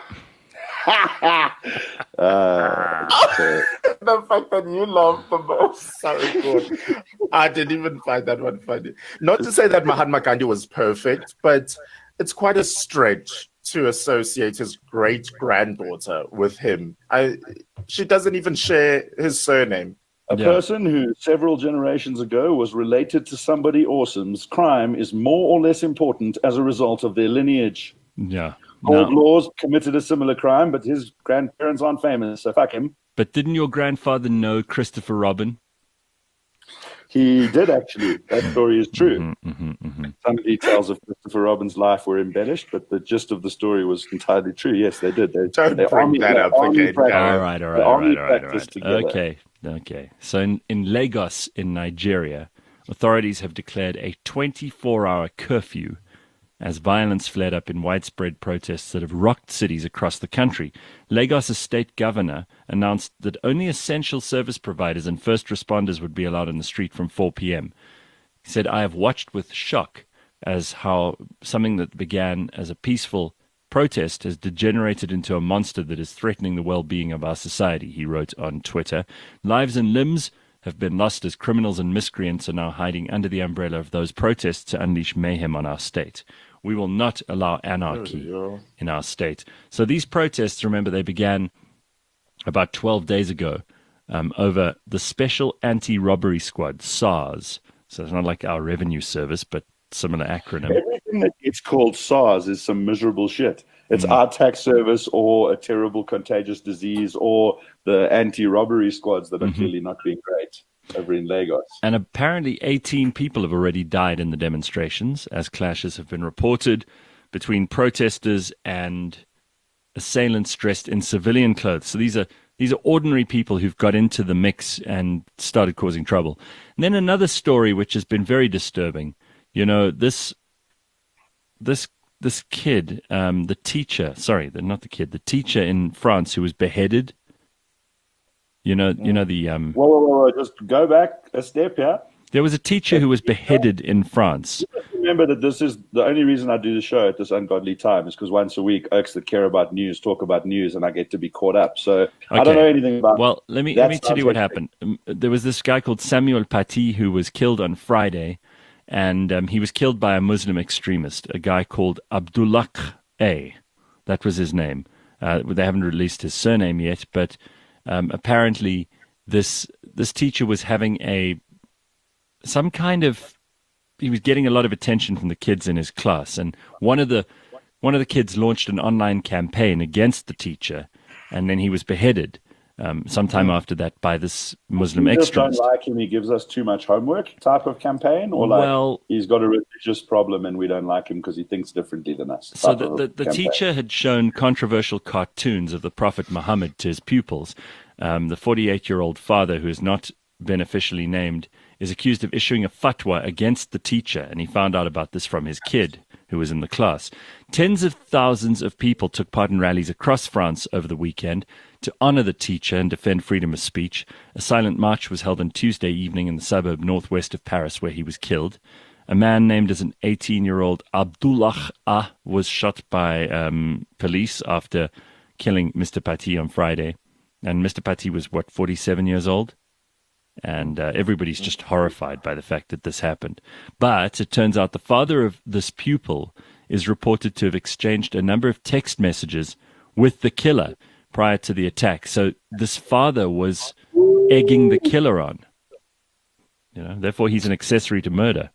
uh, okay. The fact that you love the most, sorry, good. I didn't even find that one funny. Not to say that Mahatma Gandhi was perfect, but it's quite a stretch to associate his great granddaughter with him. I, she doesn't even share his surname. A Yeah. person who several generations ago was related to somebody awesome's crime is more or less important as a result of their lineage. Yeah. Old No. Laws committed a similar crime, but his grandparents aren't famous, so fuck him. But didn't your grandfather know Christopher Robin? He did actually. That story is true. Mm-hmm, mm-hmm. Some details of Christopher Robin's life were embellished, but the gist of the story was entirely true. Yes, they did. They, Don't they bring army- that they up army again, practiced- Gareth. All right, all they right, all army right, all right, all practiced right. together. Okay, okay. So in, in Lagos, in Nigeria, authorities have declared a twenty-four hour curfew as violence flared up in widespread protests that have rocked cities across the country. Lagos' state governor announced that only essential service providers and first responders would be allowed in the street from four p.m. He said, "I have watched with shock as how something that began as a peaceful protest has degenerated into a monster that is threatening the well-being of our society," he wrote on Twitter. "Lives and limbs have been lost as criminals and miscreants are now hiding under the umbrella of those protests to unleash mayhem on our state. We will not allow anarchy in our state." So these protests, remember, they began about twelve days ago um, over the Special Anti-Robbery Squad, SARS. So it's not like our revenue service, but similar acronym. Everything that gets called SARS is some miserable shit. It's Mm. our tax service or a terrible contagious disease or the anti-robbery squads that are Mhm. clearly not being great over in Lagos. And apparently eighteen people have already died in the demonstrations, as clashes have been reported between protesters and assailants dressed in civilian clothes. So these are these are ordinary people who've got into the mix and started causing trouble. And then another story which has been very disturbing. You know, this this this kid, um, the teacher, sorry, the, not the kid, the teacher in France who was beheaded. You know, you know the um, Whoa, whoa, whoa, whoa, just go back a step here. there was a teacher who was beheaded in France. Remember that this is the only reason I do the show at this ungodly time is because once a week, oaks that care about news talk about news, and I get to be caught up. So I don't Okay. know anything about. Well, let me That let me tell sounds you what like- happened. Um, There was this guy called Samuel Paty who was killed on Friday, and um, he was killed by a Muslim extremist, a guy called Abdullah A. That was his name. Uh, they haven't released his surname yet, but um, apparently this this teacher was having a some kind of he was getting a lot of attention from the kids in his class, and one of the one of the kids launched an online campaign against the teacher, and then he was beheaded um, sometime after that by this Muslim We just don't extremist. like him. He gives us too much homework type of campaign, or like Well- he's got a religious problem and we don't like him because he thinks differently than us. So type the, of the, the campaign. teacher had shown controversial cartoons of the Prophet Muhammad to his pupils. Um, the forty-eight-year-old father, who is not been officially named, is accused of issuing a fatwa against the teacher, and he found out about this from his kid, who was in the class. Tens of thousands of people took part in rallies across France over the weekend to honor the teacher and defend freedom of speech. A silent march was held on Tuesday evening in the suburb northwest of Paris, where he was killed. A man named as an eighteen-year-old Abdullah Ah was shot by um, police after killing Mister Paty on Friday. And Mister Paty was, what, forty-seven years old? And uh, everybody's just horrified by the fact that this happened. But it turns out the father of this pupil is reported to have exchanged a number of text messages with the killer prior to the attack. So this father was egging the killer on. You know, therefore he's an accessory to murder.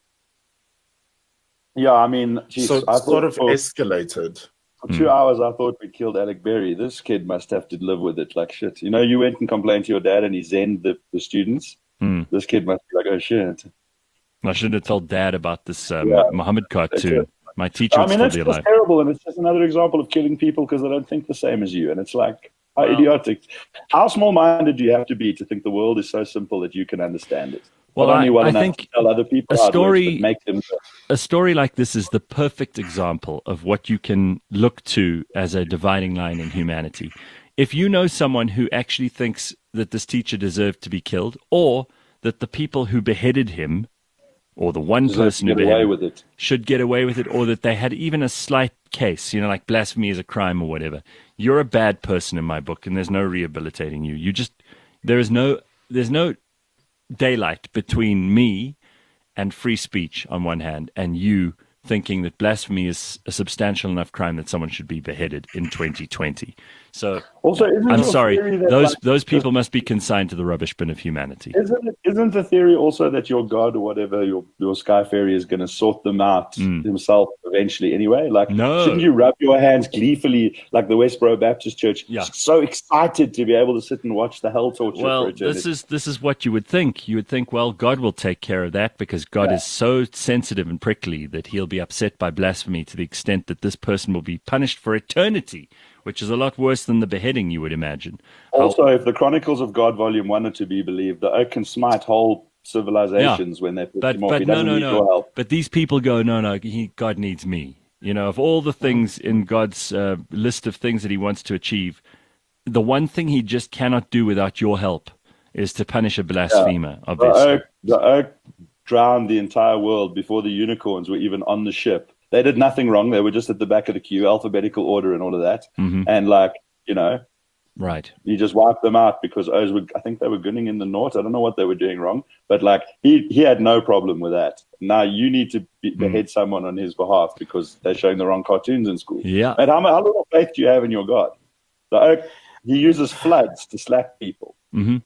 Yeah, I mean, geez, so I sort of for, escalated. For two mm. hours, I thought we killed Alec Berry. This kid must have to live with it like shit. You know, you went and complained to your dad, and he zenned the, the students. Mm. This kid must be like, oh shit. I shouldn't have told Dad about this um, yeah. Muhammad cartoon. My teacher would I mean, still it's, be it's alive. terrible, and it's just another example of killing people because they don't think the same as you. And it's like, how wow. idiotic. How small-minded do you have to be to think the world is so simple that you can understand it? Well, Not only well I, I enough think to tell other people a how it story, works, but make them... a story like this is the perfect example of what you can look to as a dividing line in humanity. If you know someone who actually thinks that this teacher deserved to be killed, or that the people who beheaded him, or the one Deserve person who get beheaded away him, with it. should get away with it, or that they had even a slight case, you know, like blasphemy is a crime or whatever, you're a bad person in my book, and there's no rehabilitating you. You just, there is no, there's no daylight between me and free speech on one hand, and you thinking that blasphemy is a substantial enough crime that someone should be beheaded in twenty twenty. So also, I'm sorry, that, those like, those people must be consigned to the rubbish bin of humanity. Isn't it, isn't the theory also that your god or whatever, your your sky fairy is going to sort them out mm. himself eventually anyway? Like, no. Shouldn't you rub your hands gleefully like the Westboro Baptist Church? Yeah. So excited to be able to sit and watch the hell torture. Well, for eternity. this is this is what you would think. You would think, well, God will take care of that because God yeah. is so sensitive and prickly that he'll be upset by blasphemy to the extent that this person will be punished for eternity, which is a lot worse than the beheading, you would imagine. Also, if the Chronicles of God Volume One are to be believed, the oak can smite whole civilizations yeah. when they put but, him off. But he no, doesn't no, need no. your help. But these people go, no, no, he, God needs me. You know, of all the things in God's uh, list of things that he wants to achieve, the one thing he just cannot do without your help is to punish a blasphemer, yeah. obviously. The oak, the oak drowned the entire world before the unicorns were even on the ship. They did nothing wrong. They were just at the back of the queue, alphabetical order and all of that. Mm-hmm. And like, you know, right. He just wiped them out because O's were, I think they were gunning in the north. I don't know what they were doing wrong, but like he, he had no problem with that. Now you need to be, mm. behead someone on his behalf because they're showing the wrong cartoons in school. Yeah. And how, how little faith do you have in your God? The oak, he uses floods to slap people. Mm-hmm.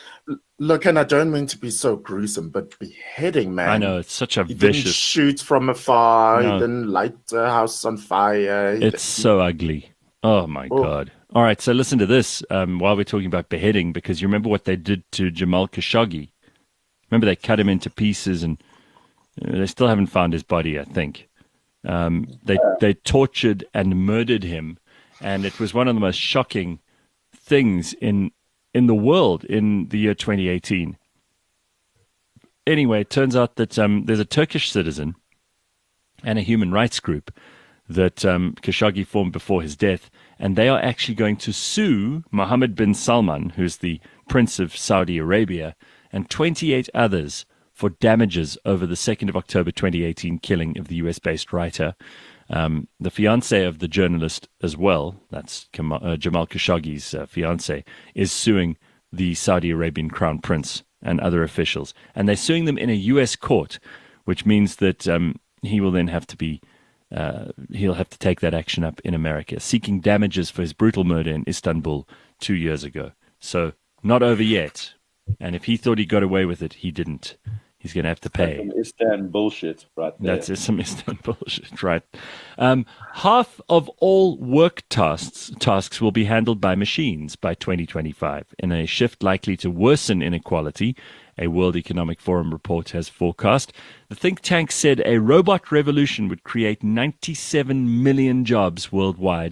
Look, and I don't mean to be so gruesome, but beheading, man. I know, it's such a he vicious... didn't shoot from afar. No. He didn't light a house on fire. He it's didn't... so ugly. Oh, my oh. God. All right, so listen to this um, while we're talking about beheading, because you remember what they did to Jamal Khashoggi. Remember they cut him into pieces, and uh, they still haven't found his body, I think. Um, they they tortured and murdered him, and it was one of the most shocking things in in the world in the year twenty eighteen. Anyway, it turns out that um, there's a Turkish citizen and a human rights group that um, Khashoggi formed before his death, and they are actually going to sue Mohammed bin Salman, who's the Prince of Saudi Arabia, and twenty-eight others for damages over the second of October twenty eighteen killing of the U S-based writer. Um, the fiancé of the journalist as well, that's Kamal, uh, Jamal Khashoggi's uh, fiancé, is suing the Saudi Arabian crown prince and other officials. And they're suing them in a U S court, which means that um, he will then have to be, uh, he'll have to take that action up in America, seeking damages for his brutal murder in Istanbul two years ago. So not over yet. And if he thought he got away with it, he didn't. He's going to have to pay. That's some Istan bullshit right there. That's some Istan bullshit, right. Um, half of all work tasks, tasks will be handled by machines by twenty twenty-five, in a shift likely to worsen inequality, a World Economic Forum report has forecast. The think tank said a robot revolution would create ninety-seven million jobs worldwide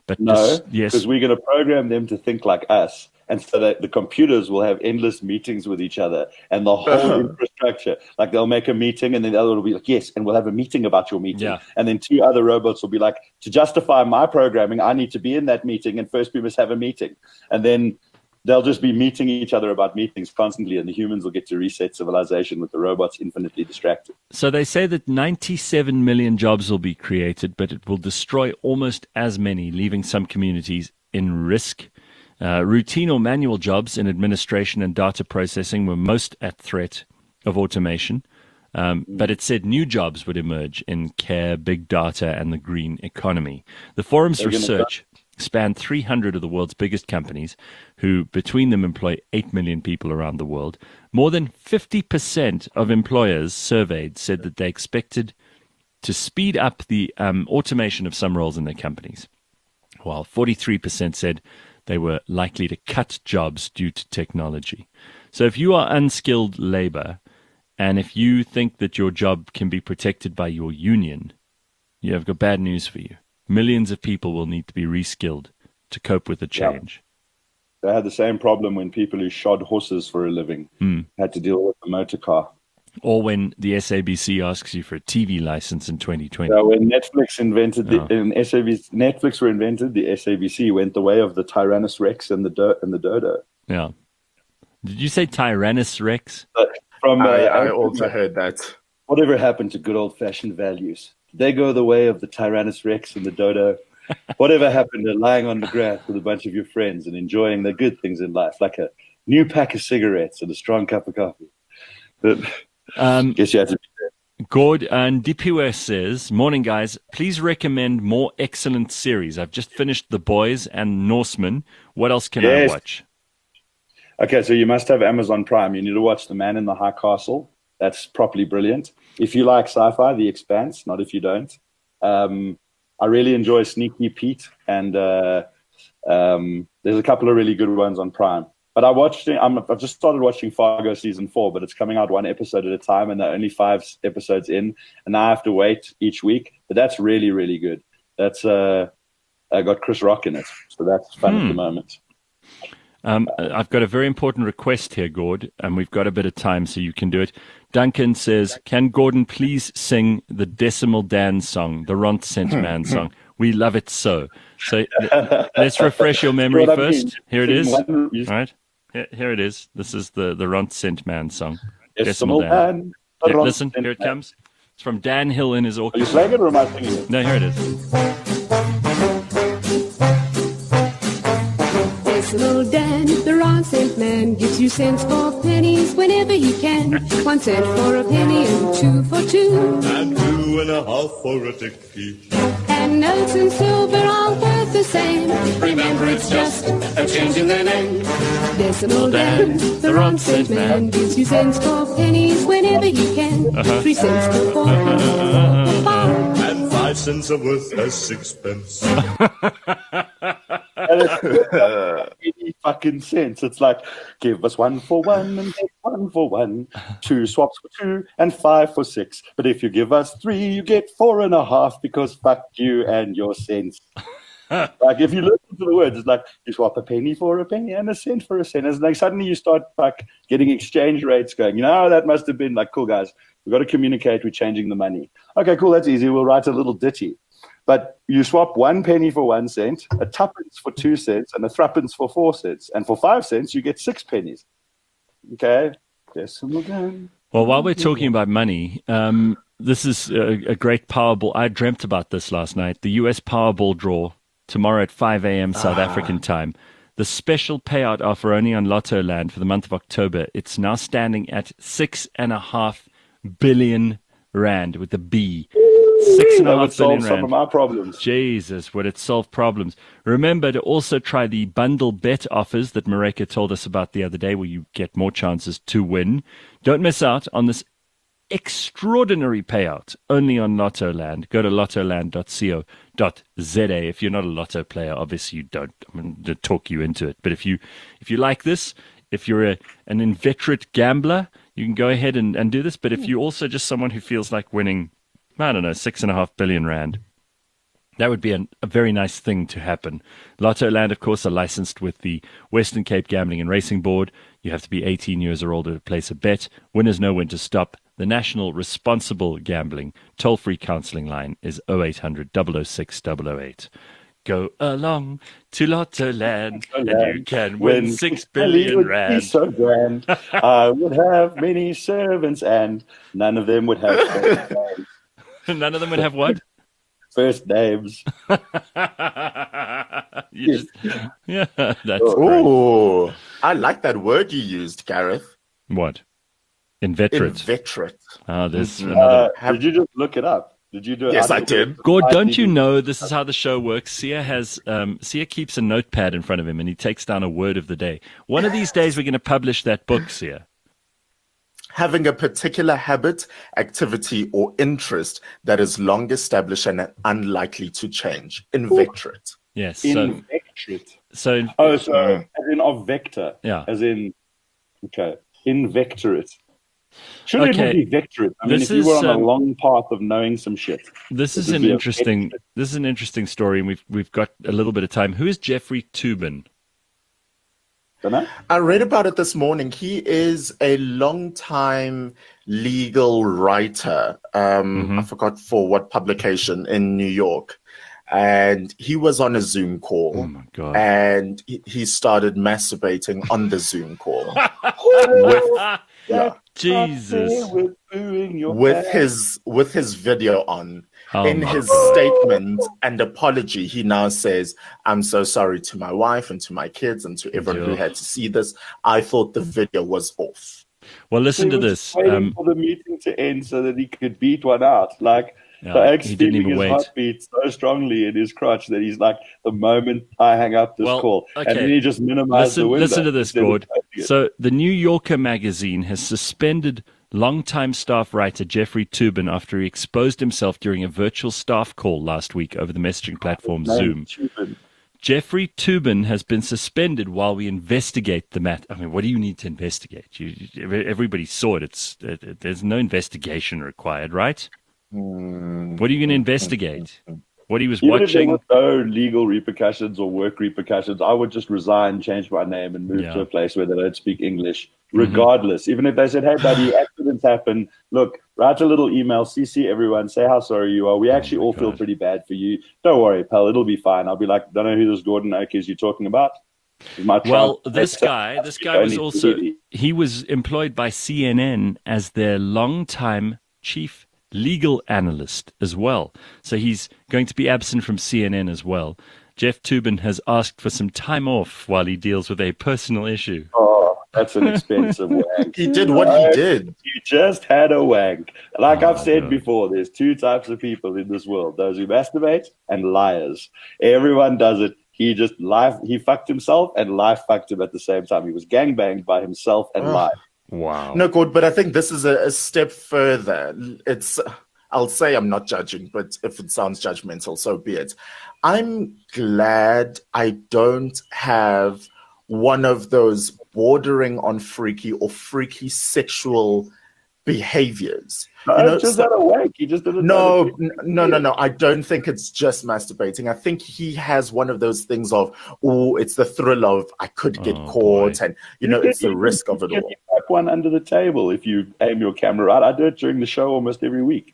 But No, this- yes, because we're going to program them to think like us. And so that the computers will have endless meetings with each other and the whole infrastructure. Like they'll make a meeting and then the other will be like, yes, and we'll have a meeting about your meeting. Yeah. And then two other robots will be like, to justify my programming, I need to be in that meeting and first we must have a meeting. And then they'll just be meeting each other about meetings constantly and the humans will get to reset civilization with the robots infinitely distracted. so they say that ninety-seven million jobs will be created, but it will destroy almost as many, leaving some communities in risk. Uh, routine or manual jobs in administration and data processing were most at threat of automation, um, but it said new jobs would emerge in care, big data, and the green economy. The forum's They're gonna research spanned three hundred of the world's biggest companies, who between them employ eight million people around the world. More than fifty percent of employers surveyed said that they expected to speed up the um, automation of some roles in their companies, while forty-three percent said they were likely to cut jobs due to technology. So if you are unskilled labor, and if you think that your job can be protected by your union, you have got bad news for you. Millions of people will need to be reskilled to cope with the change. They had the same problem when people who shod horses for a living Hmm. had to deal with the motor car. Or when the S A B C asks you for a T V license in twenty twenty. So when Netflix invented the Oh. in S A B C, Netflix were invented, the S A B C went the way of the Tyrannus Rex and the do, and the dodo. Yeah. Did you say Tyrannus Rex? But from uh, I, I also heard that. whatever happened to good old fashioned values? Did they go the way of the Tyrannus Rex and the dodo? Whatever happened to lying on the grass with a bunch of your friends and enjoying the good things in life, like a new pack of cigarettes and a strong cup of coffee? But Um, guess you have to be there. Gord and Dipiwe says, morning guys, please recommend more excellent series. I've just finished The Boys and Norseman. What else can Yes. I watch? Okay, so you must have Amazon Prime. You need to watch The Man in the High Castle. That's properly brilliant. If you like sci-fi, The Expanse, not if you don't. Um, I really enjoy Sneaky Pete, and uh, um, there's a couple of really good ones on Prime. But I watched. I'm, I've just started watching Fargo season four, but it's coming out one episode at a time, and there are only five episodes in, and now I have to wait each week. But that's really, really good. That's uh, I got Chris Rock in it, so that's fun at the moment. Um, I've got a very important request here, Gord, and we've got a bit of time, so you can do it. Duncan says, can Gordon please sing the Decimal Dan song, the Ront Cent Man song? We love it so. So l- let's refresh your memory What I mean, first. Here it is. one- you- All right. Here, here it is. This is the, the Ront Cent Man song. Decimal Dan. Here, Ront listen, Cent here it Man. comes. It's from Dan Hill in his Are you orchestra. playing it or am I singing it? No, here it is. Decimal Dan, the Ron Cent Man, gives you cents for pennies whenever he can. One cent for a penny and two for two. And two and a half for a ticky. And notes and silver are worth the same. Remember, it's just a change in their name. Decimal Dan, the Ron Cent Man, gives you cents for pennies whenever he can. Three cents for four, for five. And five cents are worth a sixpence. And it's any fucking sense. It's like, give us one for one and take one for one, two swaps for two, and five for six. But if you give us three, you get four and a half because fuck you and your cents. Like if you listen to the words, it's like you swap a penny for a penny and a cent for a cent. It's like suddenly you start like getting exchange rates going. You know, that must have been like, cool guys, we've got to communicate. We're changing the money. Okay, cool. That's easy. We'll write a little ditty. But you swap one penny for one cent, a tuppence for two cents, and a threepence for four cents. And for five cents, you get six pennies. Okay? Decimal Dan. Well, while we're talking about money, um, this is a, a great Powerball. I dreamt about this last night. The U S Powerball draw tomorrow at five a.m. South African time. The special payout offer only on Lotto Land for the month of October. It's now standing at six and a half billion rand with a B. Six and a That would half solve billion some of rand. my problems. Jesus, would it solve problems? Remember to also try the bundle bet offers that Mareka told us about the other day, where you get more chances to win. Don't miss out on this extraordinary payout only on Lotto Land. Go to lottoland dot co dot za. If you're not a lotto player, obviously you don't. I'm going to talk you into it. But if you if you like this, if you're a, an inveterate gambler, you can go ahead and, and do this. But if you're also just someone who feels like winning, I don't know, six and a half billion rand, That would be an, a very nice thing to happen. Lotto Land, of course, are licensed with the Western Cape Gambling and Racing Board. You have to be eighteen years or older to place a bet. Winners know when to stop. The National Responsible Gambling toll-free counseling line is oh eight hundred, double oh six, double oh eight. Go along to Lotto Land and you can win six billion would rand. Be so grand. I would have many servants and none of them would have first names. None of them would have what? First names. You just, yeah, that's great. Oh, I like that word you used, Gareth. What? Inveterate. Inveterate. Ah, there's Mhm. another. Uh, did you just look it up? Did you do it? Yes, I did. Gord, don't you know this is how the show works? Sia has um, Sia keeps a notepad in front of him and he takes down a word of the day. One of these days we're going to publish that book, Sia. Having a particular habit, activity, or interest that is long established and unlikely to change. Inveterate. Yes. So, Inveterate. so Oh, so as in of vector. Yeah. As in, okay, invectorate. Surely Okay. it would be vectorate. I mean, This if you were is, on um, a long path of knowing some shit. this It is would an be a interesting. vector. This is an interesting story, and we've we've got a little bit of time. Who is Jeffrey Toobin? Don't know? I read about it this morning. He is a long-time legal writer. Um, Mhm. I forgot for what publication in New York. And he was on a Zoom call. Oh my god! And he, he started masturbating on the Zoom call with, yeah, Jesus! With, booing your with pants. his with his video on. Oh In my- his statement and apology, he now says, I'm so sorry to my wife and to my kids and to everyone who Yeah. had to see this. I thought the video was off. Well, listen He to was this. waiting Um, for the meeting to end so that he could beat one out. Like, Yeah, the ex he didn't feeling even his wait. heartbeat so strongly in his crotch that he's like, the moment I hang up this Well, call, okay. and then he just minimized the Listen, window. listen to this, instead of Gord. closing it. So, the New Yorker magazine has suspended longtime staff writer Jeffrey Toobin after he exposed himself during a virtual staff call last week over the messaging platform Zoom. Stupid. Jeffrey Toobin has been suspended while we investigate the matter. I mean, what do you need to investigate? You, you- everybody saw it. It's it, it- there's no investigation required, right? What are you going to investigate? What he was Even if there watching? were no legal repercussions or work repercussions, I would just resign, change my name, and move Yeah. to a place where they don't speak English, regardless. Even if they said, hey, buddy, accidents happen. Look, write a little email, C C everyone, say how sorry you are. We actually my all feel God. pretty bad for you. Don't worry, pal, it'll be fine. I'll be like, don't know who this Gordon Oak is you're talking about. He's my Well, child. this guy, this guy was Only also, T V. he was employed by C N N as their longtime chief legal analyst as well. So he's going to be absent from C N N as well. Jeff Toobin has asked for some time off while he deals with a personal issue. Oh, that's an expensive wank. He did what he did. You just had a wank. Like Oh, I've said God. before, there's two types of people in this world: those who masturbate and liars. Everyone does it. He just life. He fucked himself, and life fucked him at the same time. He was gangbanged by himself and Oh. life. Wow. No, good, but I think this is a, a step further. It's, I'll say I'm not judging, but if it sounds judgmental, so be it. I'm glad I don't have one of those bordering on freaky or freaky sexual behaviors. No, You know, just so- had a wank. He just didn't. No, know n- no, no, no. I don't think it's just masturbating. I think he has one of those things of, oh, it's the thrill of I could get Oh, caught, boy. and you know, it's the risk of it Can all. you pack one under the table if you aim your camera right? I do it during the show almost every week.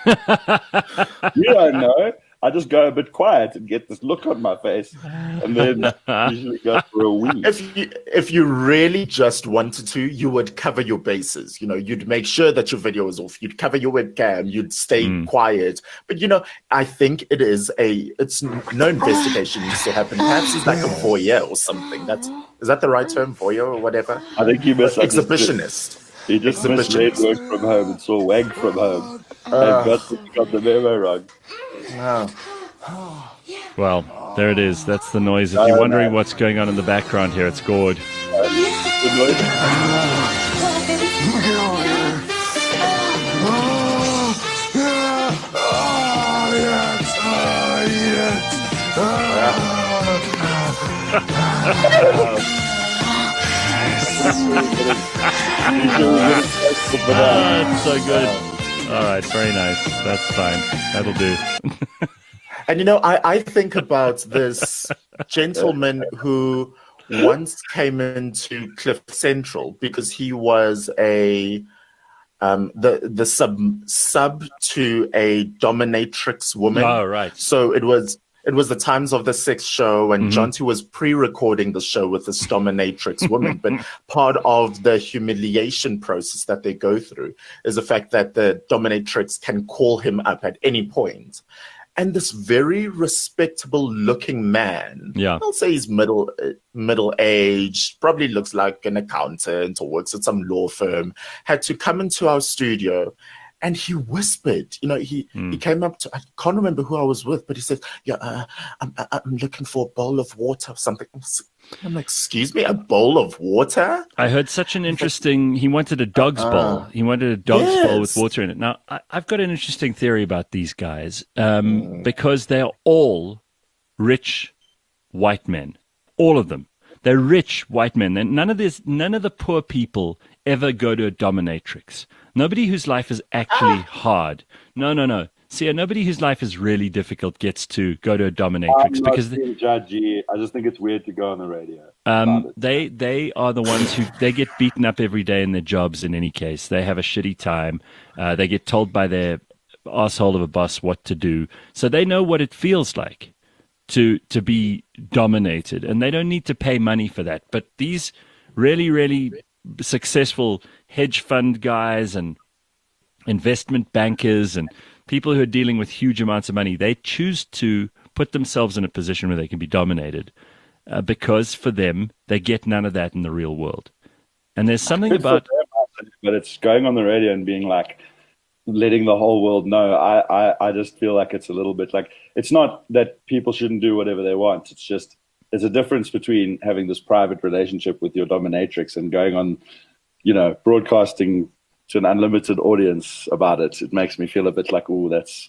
You don't know. I just go a bit quiet and get this look on my face, and then usually go for a week. If you if you really just wanted to, you would cover your bases. You know, you'd make sure that your video is off. You'd cover your webcam. You'd stay Mm. quiet. But you know, I think it is a. It's no investigation needs to happen. Perhaps it's like a voyeur or something. That's is that the right term, voyeur or whatever? I think you misunderstood. Exhibitionist. He just misled Exhibitionist. work from home and saw wank from home. Uh. and got the, got the memo wrong. Wow. Well, there it is. That's the noise. If you're wondering what's going on in the background here, it's Gord. The noise- Ah, it's so good. All right, very nice. That's fine. That'll do. And, you know, I, I think about this gentleman who once came into Cliff Central because he was a um, the the sub sub to a dominatrix woman. Oh, right. So it was it was the Times of the Sex show, and Mm-hmm. Jonty was pre-recording the show with this dominatrix woman. But part of the humiliation process that they go through is the fact that the dominatrix can call him up at any point. And this very respectable-looking man, Yeah. I'll say he's middle uh, middle-aged, probably looks like an accountant or works at some law firm, had to come into our studio, and he whispered. You know, he, Mm. he came up to, I can't remember who I was with, but he said, yeah, uh, I'm, I'm looking for a bowl of water or something. I'm like, excuse me, a bowl of water? I heard such an interesting. He wanted a dog's bowl. He wanted a dog's bowl with Yes. water in it. Now, I, I've got an interesting theory about these guys um, because they are all rich white men. All of them. They're rich white men. And none of this, none of the poor people ever go to a dominatrix. Nobody whose life is actually hard. No, no, no. See, nobody whose life is really difficult gets to go to a I'm dominatrix not because. being judgy. I just think it's weird to go on the radio. Um, about it. they they are the ones who they get beaten up every day in their jobs. In any case, they have a shitty time. Uh, they get told by their asshole of a boss what to do, so they know what it feels like to to be dominated, and they don't need to pay money for that. But these really really successful hedge fund guys and investment bankers and people who are dealing with huge amounts of money, they choose to put themselves in a position where they can be dominated. Uh, because for them, they get none of that in the real world. And there's something Good for about them, but it's going on the radio and being like, letting the whole world know. I, I, I just feel like it's a little bit like, it's not that people shouldn't do whatever they want. It's just, there's a difference between having this private relationship with your dominatrix and going on, you know, broadcasting to an unlimited audience about it. It makes me feel a bit like, oh, that's,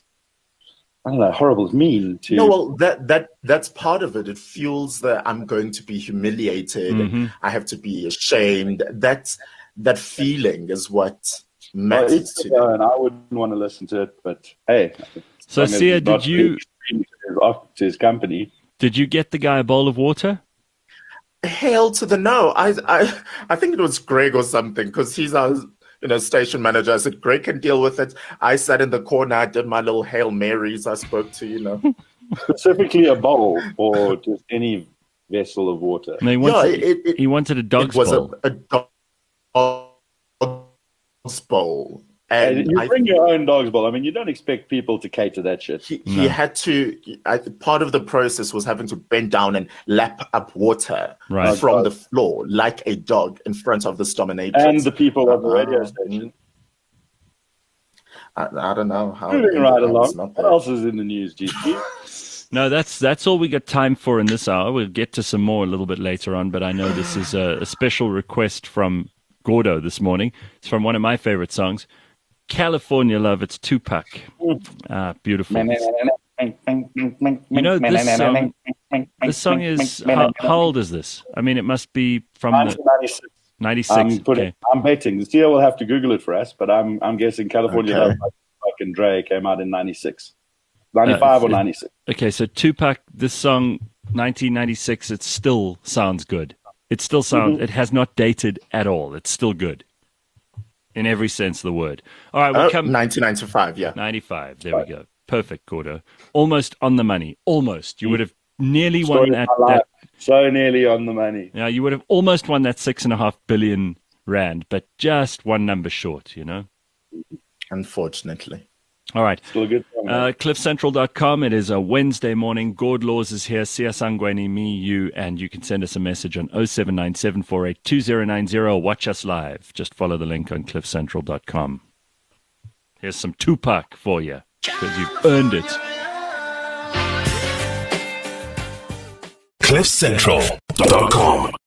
I don't know, horrible, mean to. No, well, that that that's part of it. It fuels the I'm going to be humiliated. Mhm. I have to be ashamed. That that feeling is what Well, matters it's to the them. guy, and I wouldn't want to listen to it, but hey. So, as long as Sia, it's not did you- extreme to his, off- to his company? Did you get the guy a bowl of water? Hail to the no. I I I think it was Greg or something because he's our you know station manager. I said Greg can deal with it. I sat in the corner. I did my little Hail Marys. I spoke to you know. Specifically a bowl or just any vessel of water. No, he Yeah, wanted, it, it, he wanted a dog's it was bowl. a, a dog's bowl, and And you I bring your own dog's bowl. I mean, you don't expect people to cater that shit. He, No. he had to. I, part of the process was having to bend down and lap up water Right. from the floor like a dog in front of this dominatrix. And the people of the radio Uh, station. I, I don't know how. Moving I right was along. not What there. else is in the news, G G? No, that's that's all we got time for in this hour. We'll get to some more a little bit later on, but I know this is a, a special request from Gordo this morning. It's from one of my favorite songs, California Love. It's Tupac. Ah, beautiful. You know, this song, this song is, how, how old is this? I mean, it must be from the ninety-six. ninety-six. I'm, putting, Okay. I'm betting. Sia will have to Google it for us, but I'm I'm guessing California Okay. Love by Tupac and Dre came out in ninety-six. ninety-five Uh, or ninety-six. Okay, so Tupac, this song, nineteen ninety-six, it still sounds good. It still sounds, Mm-hmm. it has not dated at all. It's still good in every sense of the word. All right, we'll Oh, come. nineteen ninety-five, yeah. ninety-five, there we go. Perfect, Gordo. Almost on the money. Almost. You would have nearly won Story that. of my life. that So nearly on the money. yeah, you would have almost won that six and a half billion rand, but just one number short, you know? Unfortunately. All right. Still a good song. Uh, cliff central dot com. It is a Wednesday morning. Gord Laws is here. Sia Sangweni, me, you, and you can send us a message on oh seven nine seven four eight two oh nine oh. Watch us live. Just follow the link on cliff central dot com. Here's some Tupac for you because you've earned it. cliff central dot com